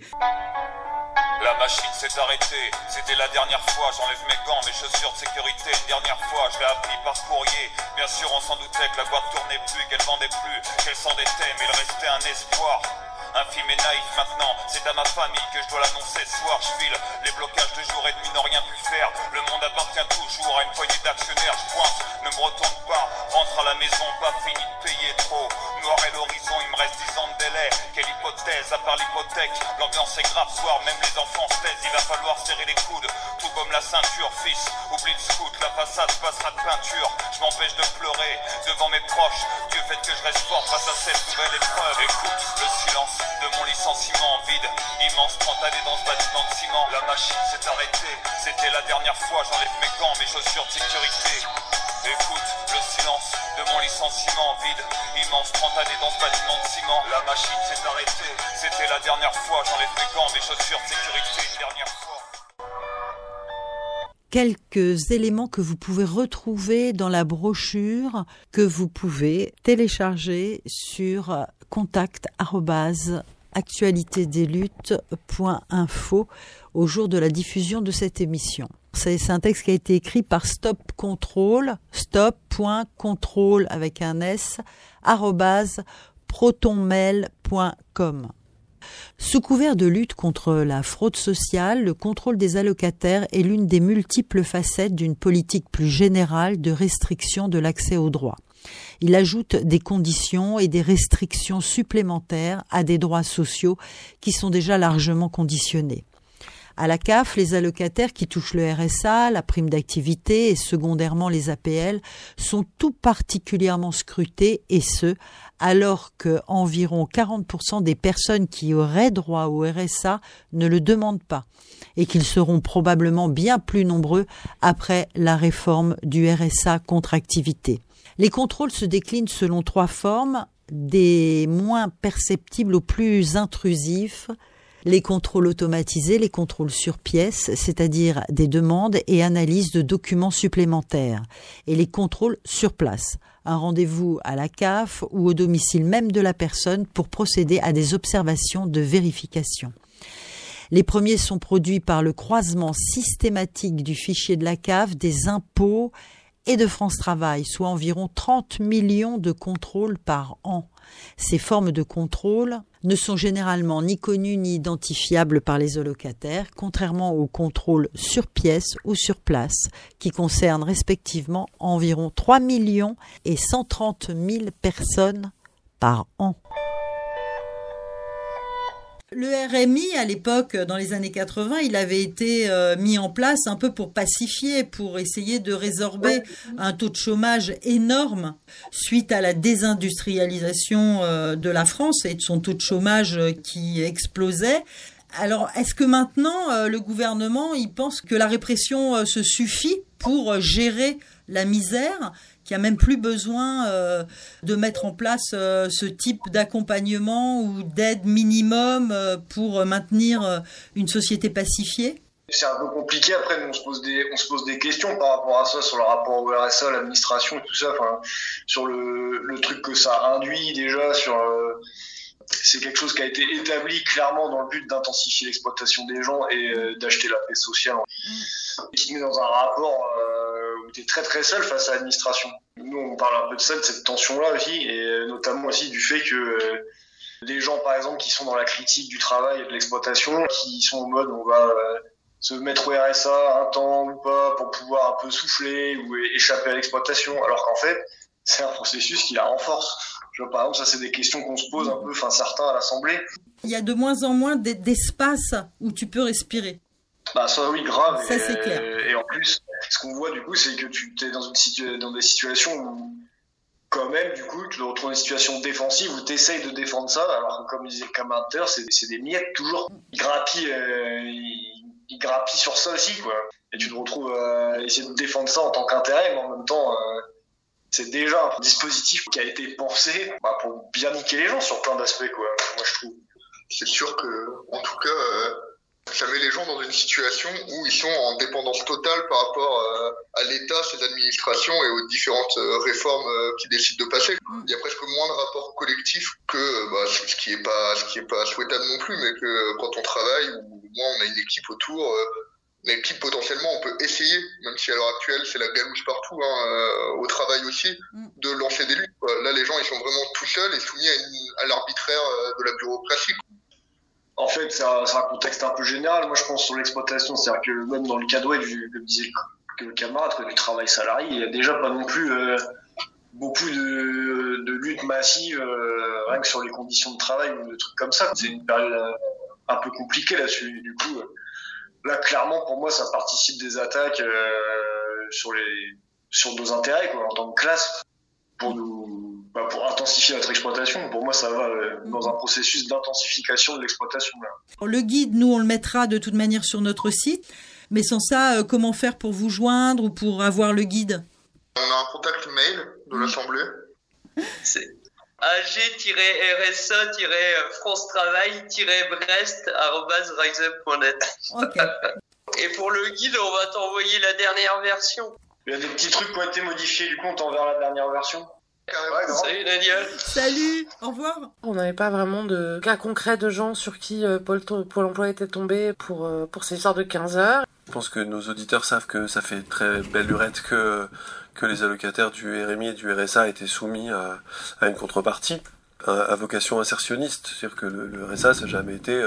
La machine s'est arrêtée, c'était la dernière fois, j'enlève mes gants, mes chaussures de sécurité, une dernière fois, je l'ai appris par courrier. Bien sûr, on s'en doutait que la boîte tournait plus, qu'elle vendait plus, qu'elle s'endettait, mais il restait un espoir. Infime et naïf maintenant, c'est à ma famille que je dois l'annoncer ce soir. Je file les blocages de jour et de nuit n'ont rien pu faire. Le monde appartient toujours à une poignée d'actionnaires. Je pointe, ne me retourne pas, rentre à la maison, pas fini de payer trop. Noir est l'horizon, il me reste 10 ans de délai. palais. Quelle hypothèse, à part l'hypothèque. L'ambiance est grave soir, même les enfants se taisent. Il va falloir serrer les coudes, tout comme la ceinture. Fils, oublie le scout, la façade passera de peinture. Je m'empêche de pleurer devant mes proches. Dieu fait que je reste fort face à cette nouvelle épreuve. Écoute le silence de mon licenciement vide. Immense 30 années dans ce bâtiment de ciment. La machine s'est arrêtée, c'était la dernière fois. J'enlève mes gants, mes chaussures de sécurité. Écoute le silence de mon licenciement vide. Immense 30 années dans ce bâtiment de ciment. La machine s'est arrêtée, c'était la dernière fois. J'enlève mes gants, mes chaussures de sécurité une dernière fois. Quelques éléments que vous pouvez retrouver dans la brochure que vous pouvez télécharger sur contact@actualitédesluttes.info au jour de la diffusion de cette émission. C'est un texte qui a été écrit par Stop Control, stop.control avec un S, @protonmail.com. Sous couvert de lutte contre la fraude sociale, le contrôle des allocataires est l'une des multiples facettes d'une politique plus générale de restriction de l'accès aux droits. Il ajoute des conditions et des restrictions supplémentaires à des droits sociaux qui sont déjà largement conditionnés. À la CAF, les allocataires qui touchent le RSA, la prime d'activité et secondairement les APL sont tout particulièrement scrutés, et ce, alors que environ 40% des personnes qui auraient droit au RSA ne le demandent pas, et qu'ils seront probablement bien plus nombreux après la réforme du RSA contre activité. Les contrôles se déclinent selon 3 formes, des moins perceptibles aux plus intrusifs. Les contrôles automatisés, les contrôles sur pièce, c'est-à-dire des demandes et analyses de documents supplémentaires, et les contrôles sur place, un rendez-vous à la CAF ou au domicile même de la personne pour procéder à des observations de vérification. Les premiers sont produits par le croisement systématique du fichier de la CAF, des impôts et de France Travail, soit environ 30 millions de contrôles par an. Ces formes de contrôle ne sont généralement ni connues ni identifiables par les allocataires, contrairement aux contrôles sur pièce ou sur place, qui concernent respectivement environ 3 millions et 130 000 personnes par an. Le RMI, à l'époque, dans les années 80, il avait été mis en place un peu pour pacifier, pour essayer de résorber un taux de chômage énorme suite à la désindustrialisation de la France et de son taux de chômage qui explosait. Alors, est-ce que maintenant, le gouvernement, il pense que la répression se suffit pour gérer la misère, qu'il n'y a même plus besoin de mettre en place ce type d'accompagnement ou d'aide minimum pour maintenir une société pacifiée? C'est un peu compliqué. Après, nous, on se pose des questions par rapport à ça, sur le rapport au RSA, l'administration et tout ça, sur le truc que ça induit déjà, c'est quelque chose qui a été établi clairement dans le but d'intensifier l'exploitation des gens et d'acheter la paix sociale, qui te met dans un rapport où tu es très très seul face à l'administration. Nous, on parle un peu de ça, de cette tension-là aussi, et notamment aussi du fait que des gens, par exemple, qui sont dans la critique du travail et de l'exploitation, qui sont en mode on va se mettre au RSA un temps ou pas pour pouvoir un peu souffler ou échapper à l'exploitation, alors qu'en fait, c'est un processus qui la renforce. Par exemple, ça, c'est des questions qu'on se pose un peu, certains à l'Assemblée. Il y a de moins en moins d'espace où tu peux respirer. Bah, ça, oui, grave. Ça, c'est clair. Et en plus, ce qu'on voit, du coup, c'est que tu es dans des situations où, quand même, du coup, tu te retrouves dans une situation défensive où tu essayes de défendre ça, alors que, comme disait le commentaire, c'est des miettes, toujours. Ils grappillent sur ça aussi, quoi. Et tu te retrouves à essayer de défendre ça en tant qu'intérêt, mais en même temps... c'est déjà un dispositif qui a été pensé pour bien niquer les gens sur plein d'aspects, quoi. Moi, je trouve. C'est sûr que, en tout cas, ça met les gens dans une situation où ils sont en dépendance totale par rapport à l'État, ses administrations et aux différentes réformes qu'ils décident de passer. Il y a presque moins de rapports collectifs que ce qui est pas souhaitable non plus, mais que quand on travaille, ou au moins on a une équipe autour. L'équipe, potentiellement, on peut essayer, même si à l'heure actuelle, c'est la galouse partout, au travail aussi, de lancer des luttes. Là, les gens, ils sont vraiment tout seuls et soumis à l'arbitraire de la bureaucratie. En fait, c'est un contexte un peu général. Moi, je pense sur l'exploitation, c'est-à-dire que même dans le cadre comme disait le camarade, du travail salarié, il y a déjà pas non plus beaucoup de luttes massives, rien que sur les conditions de travail ou des trucs comme ça. C'est une période un peu compliquée là-dessus. Du coup, là, clairement, pour moi, ça participe des attaques sur nos intérêts, quoi, en tant que classe, pour intensifier notre exploitation. Pour moi, ça va dans un processus d'intensification de l'exploitation. Là. Le guide, nous, on le mettra de toute manière sur notre site. Mais sans ça, comment faire pour vous joindre ou pour avoir le guide ? On a un contact mail de l'Assemblée. C'est ag-france-travail-brest@riseup.net. Ok. Et pour le guide, on va t'envoyer la dernière version. Il y a des petits trucs qui ont été modifiés, du coup on t'enverra la dernière version. Salut Nadia. Salut, au revoir. On n'avait pas vraiment de cas concrets de gens sur qui Pôle emploi était tombé pour ces histoires de 15 heures. Je pense que nos auditeurs savent que ça fait très belle lurette que les allocataires du RMI et du RSA étaient soumis à une contrepartie à vocation insertionniste. C'est-à-dire que le RSA, ça n'a jamais été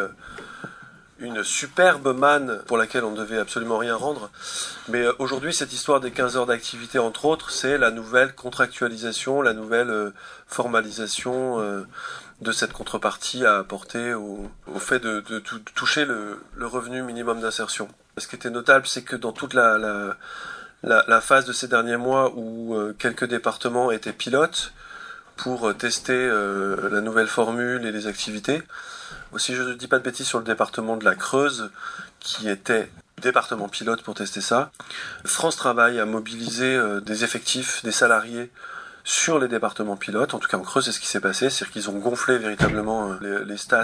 une superbe manne pour laquelle on ne devait absolument rien rendre. Mais aujourd'hui, cette histoire des 15 heures d'activité, entre autres, c'est la nouvelle contractualisation, la nouvelle formalisation de cette contrepartie à apporter au fait de toucher le revenu minimum d'insertion. Ce qui était notable, c'est que dans toute la phase de ces derniers mois où quelques départements étaient pilotes pour tester la nouvelle formule et les activités, si je ne dis pas de bêtises, sur le département de la Creuse, qui était département pilote pour tester ça, France Travail a mobilisé des effectifs, des salariés sur les départements pilotes. En tout cas en Creuse, c'est ce qui s'est passé, c'est-à-dire qu'ils ont gonflé véritablement les stats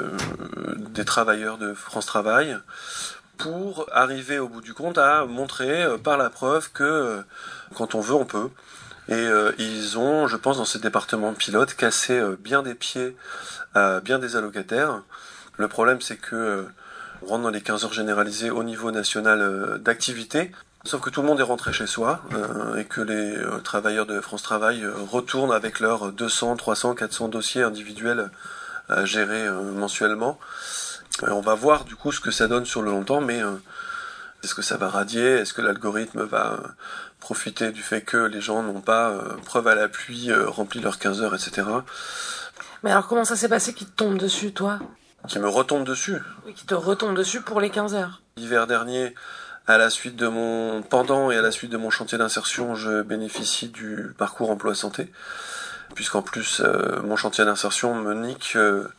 des travailleurs de France Travail pour arriver au bout du compte à montrer par la preuve que quand on veut, on peut. Et ils ont, je pense, dans ces départements pilotes, cassé bien des pieds à bien des allocataires. Le problème, c'est que on rentre dans les 15 heures généralisées au niveau national d'activité, sauf que tout le monde est rentré chez soi et que les travailleurs de France Travail retournent avec leurs 200, 300, 400 dossiers individuels à gérer mensuellement. On va voir du coup ce que ça donne sur le long terme, mais est-ce que ça va radier ? Est-ce que l'algorithme va profiter du fait que les gens n'ont pas, preuve à l'appui, rempli leurs 15 heures, etc. Mais alors comment ça s'est passé qu'il te tombe dessus, toi ? Qui me retombe dessus ? Oui, qui te retombe dessus pour les 15 heures. L'hiver dernier, à la suite de mon chantier d'insertion, je bénéficie du parcours emploi santé, puisqu'en plus, mon chantier d'insertion me nique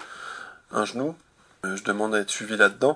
un genou. Je demande à être suivi là-dedans.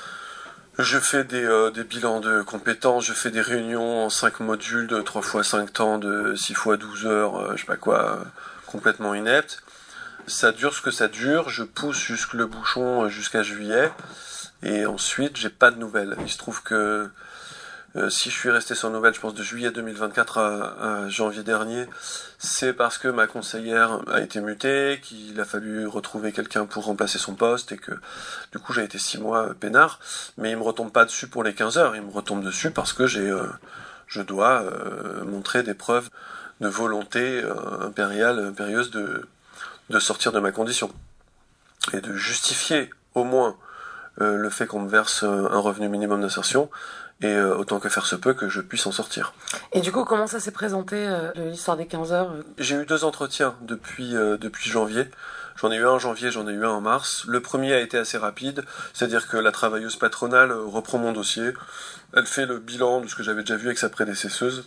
Je fais des bilans de compétences, je fais des réunions en 5 modules de 3 x 5 temps, de 6 x 12 heures, je sais pas quoi, complètement inepte. Ça dure ce que ça dure, je pousse le bouchon jusqu'à juillet, et ensuite j'ai pas de nouvelles. Il se trouve que si je suis resté sans nouvelles, je pense de juillet 2024 à janvier dernier, c'est parce que ma conseillère a été mutée, qu'il a fallu retrouver quelqu'un pour remplacer son poste, et que du coup j'ai été 6 mois peinard. Mais il me retombe pas dessus pour les 15 heures, il me retombe dessus parce que je dois montrer des preuves de volonté impérieuse de sortir de ma condition et de justifier au moins le fait qu'on me verse un revenu minimum d'insertion, et autant que faire se peut que je puisse en sortir. Et du coup, comment ça s'est présenté, l'histoire des 15 heures J'ai eu 2 entretiens depuis janvier. J'en ai eu un en janvier, j'en ai eu un en mars. Le premier a été assez rapide, c'est-à-dire que la travailleuse patronale reprend mon dossier, elle fait le bilan de ce que j'avais déjà vu avec sa prédécesseuse,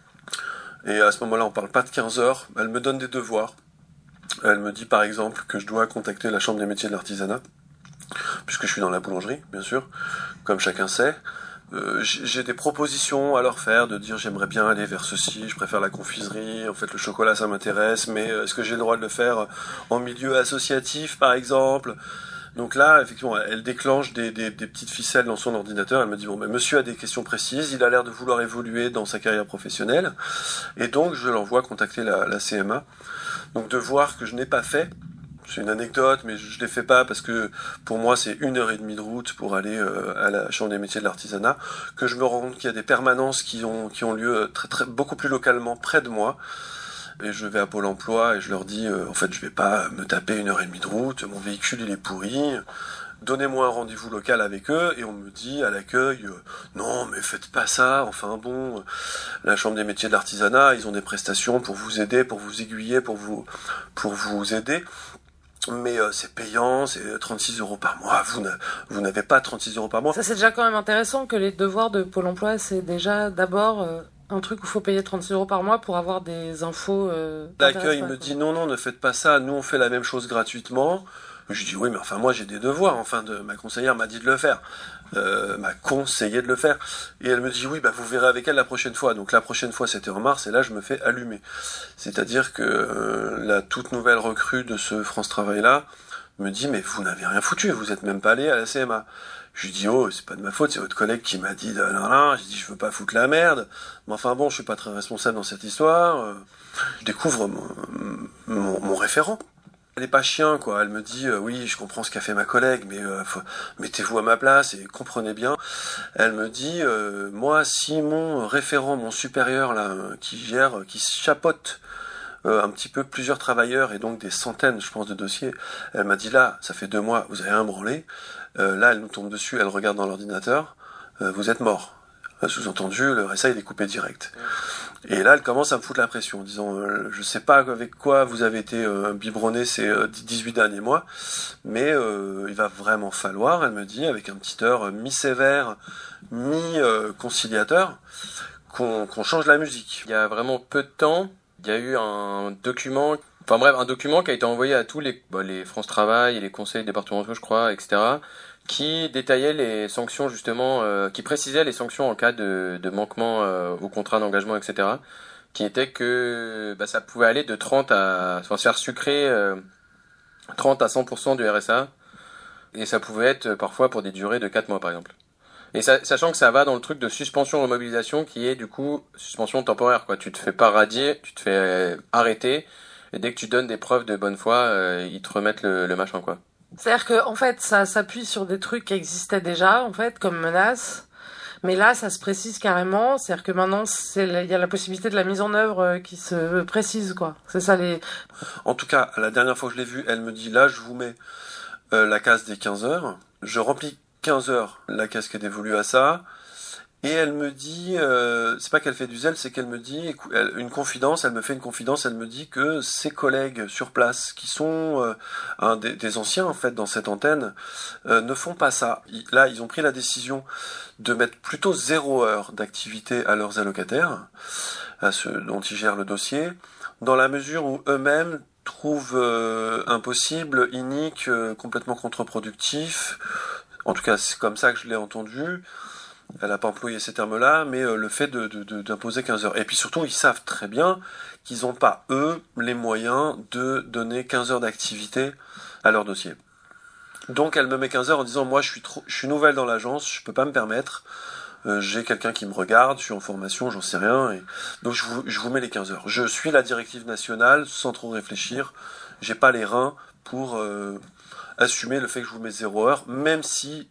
et à ce moment-là, on parle pas de 15 heures, elle me donne des devoirs. Elle me dit par exemple que je dois contacter la Chambre des métiers de l'artisanat, puisque je suis dans la boulangerie, bien sûr, comme chacun sait. J'ai des propositions à leur faire, de dire j'aimerais bien aller vers ceci, je préfère la confiserie, en fait le chocolat ça m'intéresse, mais est-ce que j'ai le droit de le faire en milieu associatif par exemple ? Donc là, effectivement, elle déclenche des petites ficelles dans son ordinateur, elle me dit bon ben monsieur a des questions précises, il a l'air de vouloir évoluer dans sa carrière professionnelle, et donc je l'envoie contacter la CMA. Donc de voir que je n'ai pas fait, c'est une anecdote, mais je l'ai fait pas parce que pour moi c'est 1h30 de route pour aller à la Chambre des métiers de l'artisanat, que je me rends compte qu'il y a des permanences qui ont lieu beaucoup plus localement près de moi, et je vais à Pôle emploi et je leur dis en fait je vais pas me taper 1h30 de route, mon véhicule il est pourri, donnez-moi un rendez-vous local avec eux, et on me dit à l'accueil, non mais faites pas ça, enfin bon, la Chambre des métiers de l'artisanat, ils ont des prestations pour vous aider, pour vous aiguiller, pour vous aider. Mais c'est payant, c'est 36 € par mois. Vous n'avez pas 36 € par mois. Ça, c'est déjà quand même intéressant que les devoirs de Pôle emploi, c'est déjà d'abord un truc où il faut payer 36 € par mois pour avoir des infos. L'accueil me dit non, ne faites pas ça. Nous, on fait la même chose gratuitement. Je dis oui, mais enfin, moi, j'ai des devoirs. Enfin, ma conseillère m'a dit de le faire. M'a conseillé de le faire. Et elle me dit oui, vous verrez avec elle la prochaine fois. Donc la prochaine fois, c'était en mars, et là, je me fais allumer. C'est-à-dire que la toute nouvelle recrue de ce France Travail-là me dit mais vous n'avez rien foutu, vous êtes même pas allé à la CMA. Je lui dis oh, c'est pas de ma faute, c'est votre collègue qui m'a dit je dis je veux pas foutre la merde, mais enfin bon, je suis pas très responsable dans cette histoire. Je découvre mon référent. Elle est pas chien, quoi. Elle me dit oui, je comprends ce qu'a fait ma collègue, mais mettez-vous à ma place et comprenez bien. Elle me dit moi, si mon référent, mon supérieur là, qui chapeaute un petit peu plusieurs travailleurs et donc des centaines, je pense, de dossiers, elle m'a dit là, ça fait 2 mois, vous avez un branlé. Là, elle nous tombe dessus, elle regarde dans l'ordinateur, vous êtes mort. Sous-entendu, le RSA il est coupé direct. Et là, elle commence à me foutre la pression, en disant je sais pas avec quoi vous avez été biberonné ces 18 derniers mois, mais il va vraiment falloir, elle me dit, avec un petit heure mi-sévère, mi-conciliateur, qu'on change la musique. Il y a vraiment peu de temps, il y a eu un document qui a été envoyé à tous les France Travail et les conseils départementaux, je crois, etc., qui détaillait les sanctions, justement, qui précisait les sanctions en cas de manquement au contrat d'engagement, etc., qui était que ça pouvait aller de 30 à... se faire sucrer 30 à 100% du RSA, et ça pouvait être parfois pour des durées de 4 mois, par exemple. Et sachant que ça va dans le truc de suspension remobilisation, qui est du coup suspension temporaire, quoi. Tu te fais pas radier, tu te fais arrêter, et dès que tu donnes des preuves de bonne foi, ils te remettent le machin, quoi. C'est-à-dire que, en fait, ça s'appuie sur des trucs qui existaient déjà, en fait, comme menace. Mais là, ça se précise carrément. C'est-à-dire que maintenant, il y a la possibilité de la mise en œuvre qui se précise, quoi. C'est ça En tout cas, la dernière fois que je l'ai vue, elle me dit, là, je vous mets la case des 15 heures. Je remplis 15 heures la case qui est dévolue à ça. Et elle me dit, c'est pas qu'elle fait du zèle, c'est qu'elle me dit, elle me fait une confidence, elle me dit que ses collègues sur place, qui sont des anciens en fait dans cette antenne, ne font pas ça. Là, ils ont pris la décision de mettre plutôt 0 heure d'activité à leurs allocataires, à ceux dont ils gèrent le dossier, dans la mesure où eux-mêmes trouvent impossible, inique, complètement contre-productif. En tout cas, c'est comme ça que je l'ai entendu. Elle n'a pas employé ces termes-là, mais le fait d'imposer 15 heures. Et puis surtout, ils savent très bien qu'ils n'ont pas, eux, les moyens de donner 15 heures d'activité à leur dossier. Donc elle me met 15 heures en disant, moi je suis nouvelle dans l'agence, je peux pas me permettre, j'ai quelqu'un qui me regarde, je suis en formation, j'en sais rien, et donc je vous mets les 15 heures. Je suis la directive nationale sans trop réfléchir, j'ai pas les reins pour assumer le fait que je vous mets 0 heure, même si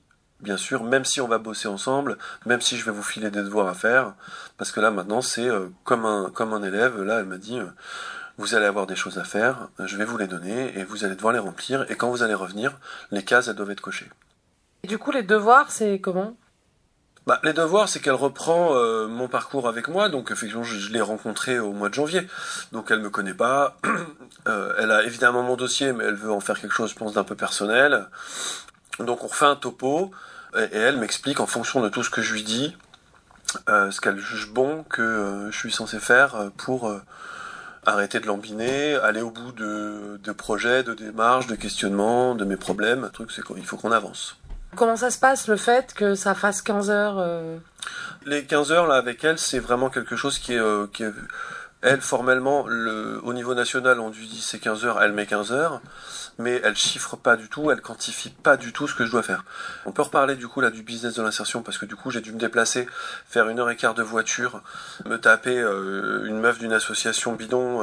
on va bosser ensemble, même si je vais vous filer des devoirs à faire, parce que là maintenant c'est comme un élève, là elle m'a dit vous allez avoir des choses à faire, je vais vous les donner et vous allez devoir les remplir, et quand vous allez revenir, les cases elles doivent être cochées. Et du coup les devoirs c'est comment ? Les devoirs, c'est qu'elle reprend mon parcours avec moi, donc effectivement je l'ai rencontrée au mois de janvier, donc elle me connaît pas, elle a évidemment mon dossier, mais elle veut en faire quelque chose, je pense, d'un peu personnel, donc on refait un topo, et elle m'explique en fonction de tout ce que je lui dis, ce qu'elle juge bon que je suis censé faire pour arrêter de lambiner, aller au bout de projets, de démarches, de questionnements, de mes problèmes. Le truc, c'est qu'il faut qu'on avance. Comment ça se passe, le fait que ça fasse 15 heures Les 15 heures, là, avec elle, c'est vraiment quelque chose qui est elle, formellement, au niveau national, on lui dit c'est 15 heures, elle met 15 heures, mais elle chiffre pas du tout, elle quantifie pas du tout ce que je dois faire. On peut reparler du coup là du business de l'insertion, parce que du coup j'ai dû me déplacer, faire 1h15 de voiture, me taper une meuf d'une association bidon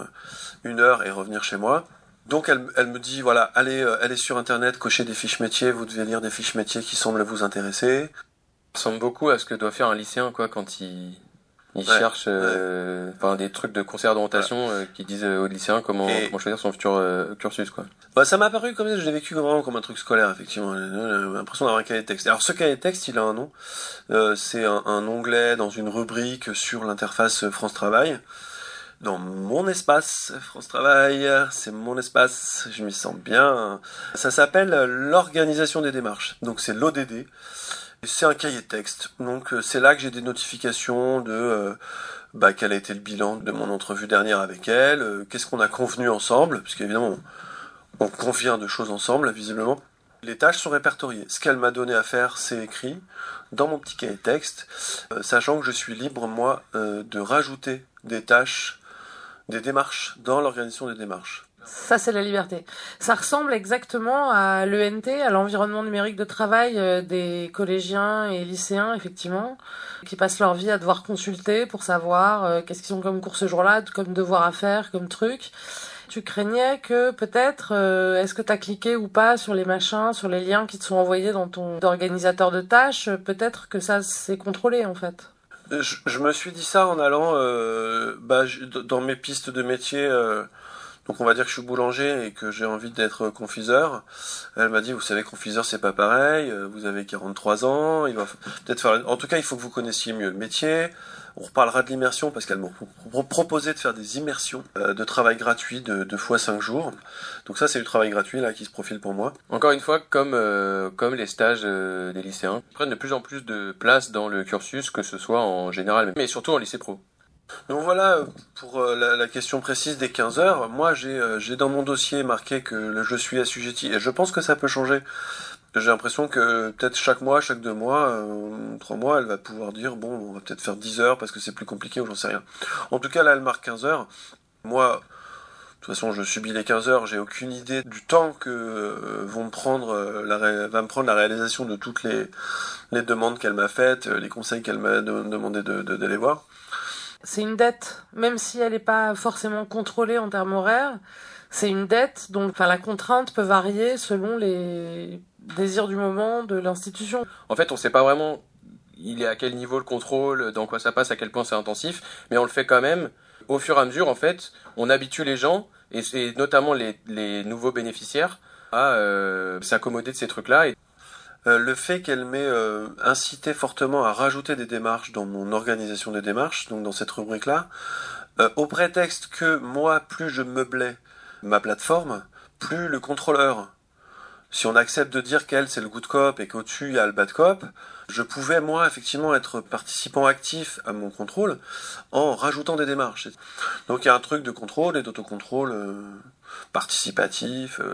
1 heure et revenir chez moi. Donc elle me dit voilà, allez sur internet, cochez des fiches métiers, vous devez lire des fiches métiers qui semblent vous intéresser. Ça ressemble beaucoup à ce que doit faire un lycéen, quoi, quand il Ils cherchent des trucs de conseils d'orientation qui disent aux lycéens comment choisir son futur cursus, quoi. Bah, ça m'a paru comme ça, je l'ai vécu vraiment comme un truc scolaire, effectivement. J'ai l'impression d'avoir un cahier de texte. Alors ce cahier de texte, il a un nom. C'est un onglet dans une rubrique sur l'interface France Travail. Dans mon espace, France Travail, c'est mon espace, je m'y sens bien. Ça s'appelle l'organisation des démarches. Donc c'est l'ODD. C'est un cahier de texte. Donc c'est là que j'ai des notifications de quel a été le bilan de mon entrevue dernière avec elle, qu'est-ce qu'on a convenu ensemble, parce qu'évidemment on convient de choses ensemble, visiblement. Les tâches sont répertoriées. Ce qu'elle m'a donné à faire, c'est écrit dans mon petit cahier de texte, sachant que je suis libre, moi, de rajouter des tâches, des démarches dans l'organisation des démarches. Ça, c'est la liberté. Ça ressemble exactement à l'ENT, à l'environnement numérique de travail des collégiens et lycéens, effectivement, qui passent leur vie à devoir consulter pour savoir qu'est-ce qu'ils ont comme cours ce jour-là, comme devoir à faire, comme truc. Tu craignais que peut-être, est-ce que tu as cliqué ou pas sur les machins, sur les liens qui te sont envoyés dans ton organisateur de tâches, peut-être que ça s'est contrôlé, en fait. Je me suis dit ça en allant dans mes pistes de métier. Donc on va dire que je suis boulanger et que j'ai envie d'être confiseur. Elle m'a dit, vous savez, confiseur c'est pas pareil. Vous avez 43 ans. Il va peut-être faire. En tout cas, il faut que vous connaissiez mieux le métier. On reparlera de l'immersion parce qu'elle m'a proposé de faire des immersions de travail gratuit de 2 fois 5 jours. Donc ça, c'est du travail gratuit là qui se profile pour moi. Encore une fois, comme les stages des lycéens, ils prennent de plus en plus de place dans le cursus, que ce soit en général, mais surtout en lycée pro. Donc voilà, pour la question précise des 15 heures, moi j'ai dans mon dossier marqué que je suis assujetti, et je pense que ça peut changer. J'ai l'impression que peut-être chaque mois, chaque 2 mois, 3 mois, elle va pouvoir dire, bon, on va peut-être faire 10 heures parce que c'est plus compliqué ou j'en sais rien. En tout cas, là, elle marque 15 heures. Moi, de toute façon, je subis les 15 heures, j'ai aucune idée du temps que va me prendre la réalisation de toutes les demandes qu'elle m'a faites, les conseils qu'elle m'a demandé d'aller voir. C'est une dette, même si elle n'est pas forcément contrôlée en termes horaires, c'est une dette, donc la contrainte peut varier selon les désirs du moment de l'institution. En fait, on ne sait pas vraiment il est à quel niveau le contrôle, dans quoi ça passe, à quel point c'est intensif, mais on le fait quand même. Au fur et à mesure, en fait, on habitue les gens, et notamment les nouveaux bénéficiaires, à s'accommoder de ces trucs-là. Le fait qu'elle m'ait incité fortement à rajouter des démarches dans mon organisation des démarches, donc dans cette rubrique-là, au prétexte que moi, plus je meublais ma plateforme, plus le contrôleur, si on accepte de dire qu'elle c'est le good cop et qu'au-dessus il y a le bad cop, je pouvais moi effectivement être participant actif à mon contrôle en rajoutant des démarches. Donc il y a un truc de contrôle et d'autocontrôle participatif.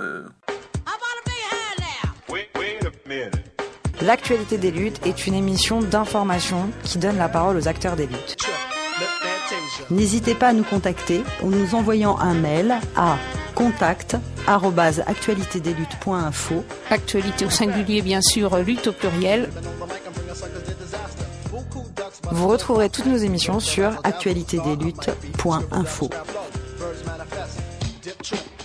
L'actualité des luttes est une émission d'information qui donne la parole aux acteurs des luttes. N'hésitez pas à nous contacter en nous envoyant un mail à contact@actualitédesluttes.info. Actualité au singulier, bien sûr, lutte au pluriel. Vous retrouverez toutes nos émissions sur actualitédesluttes.info.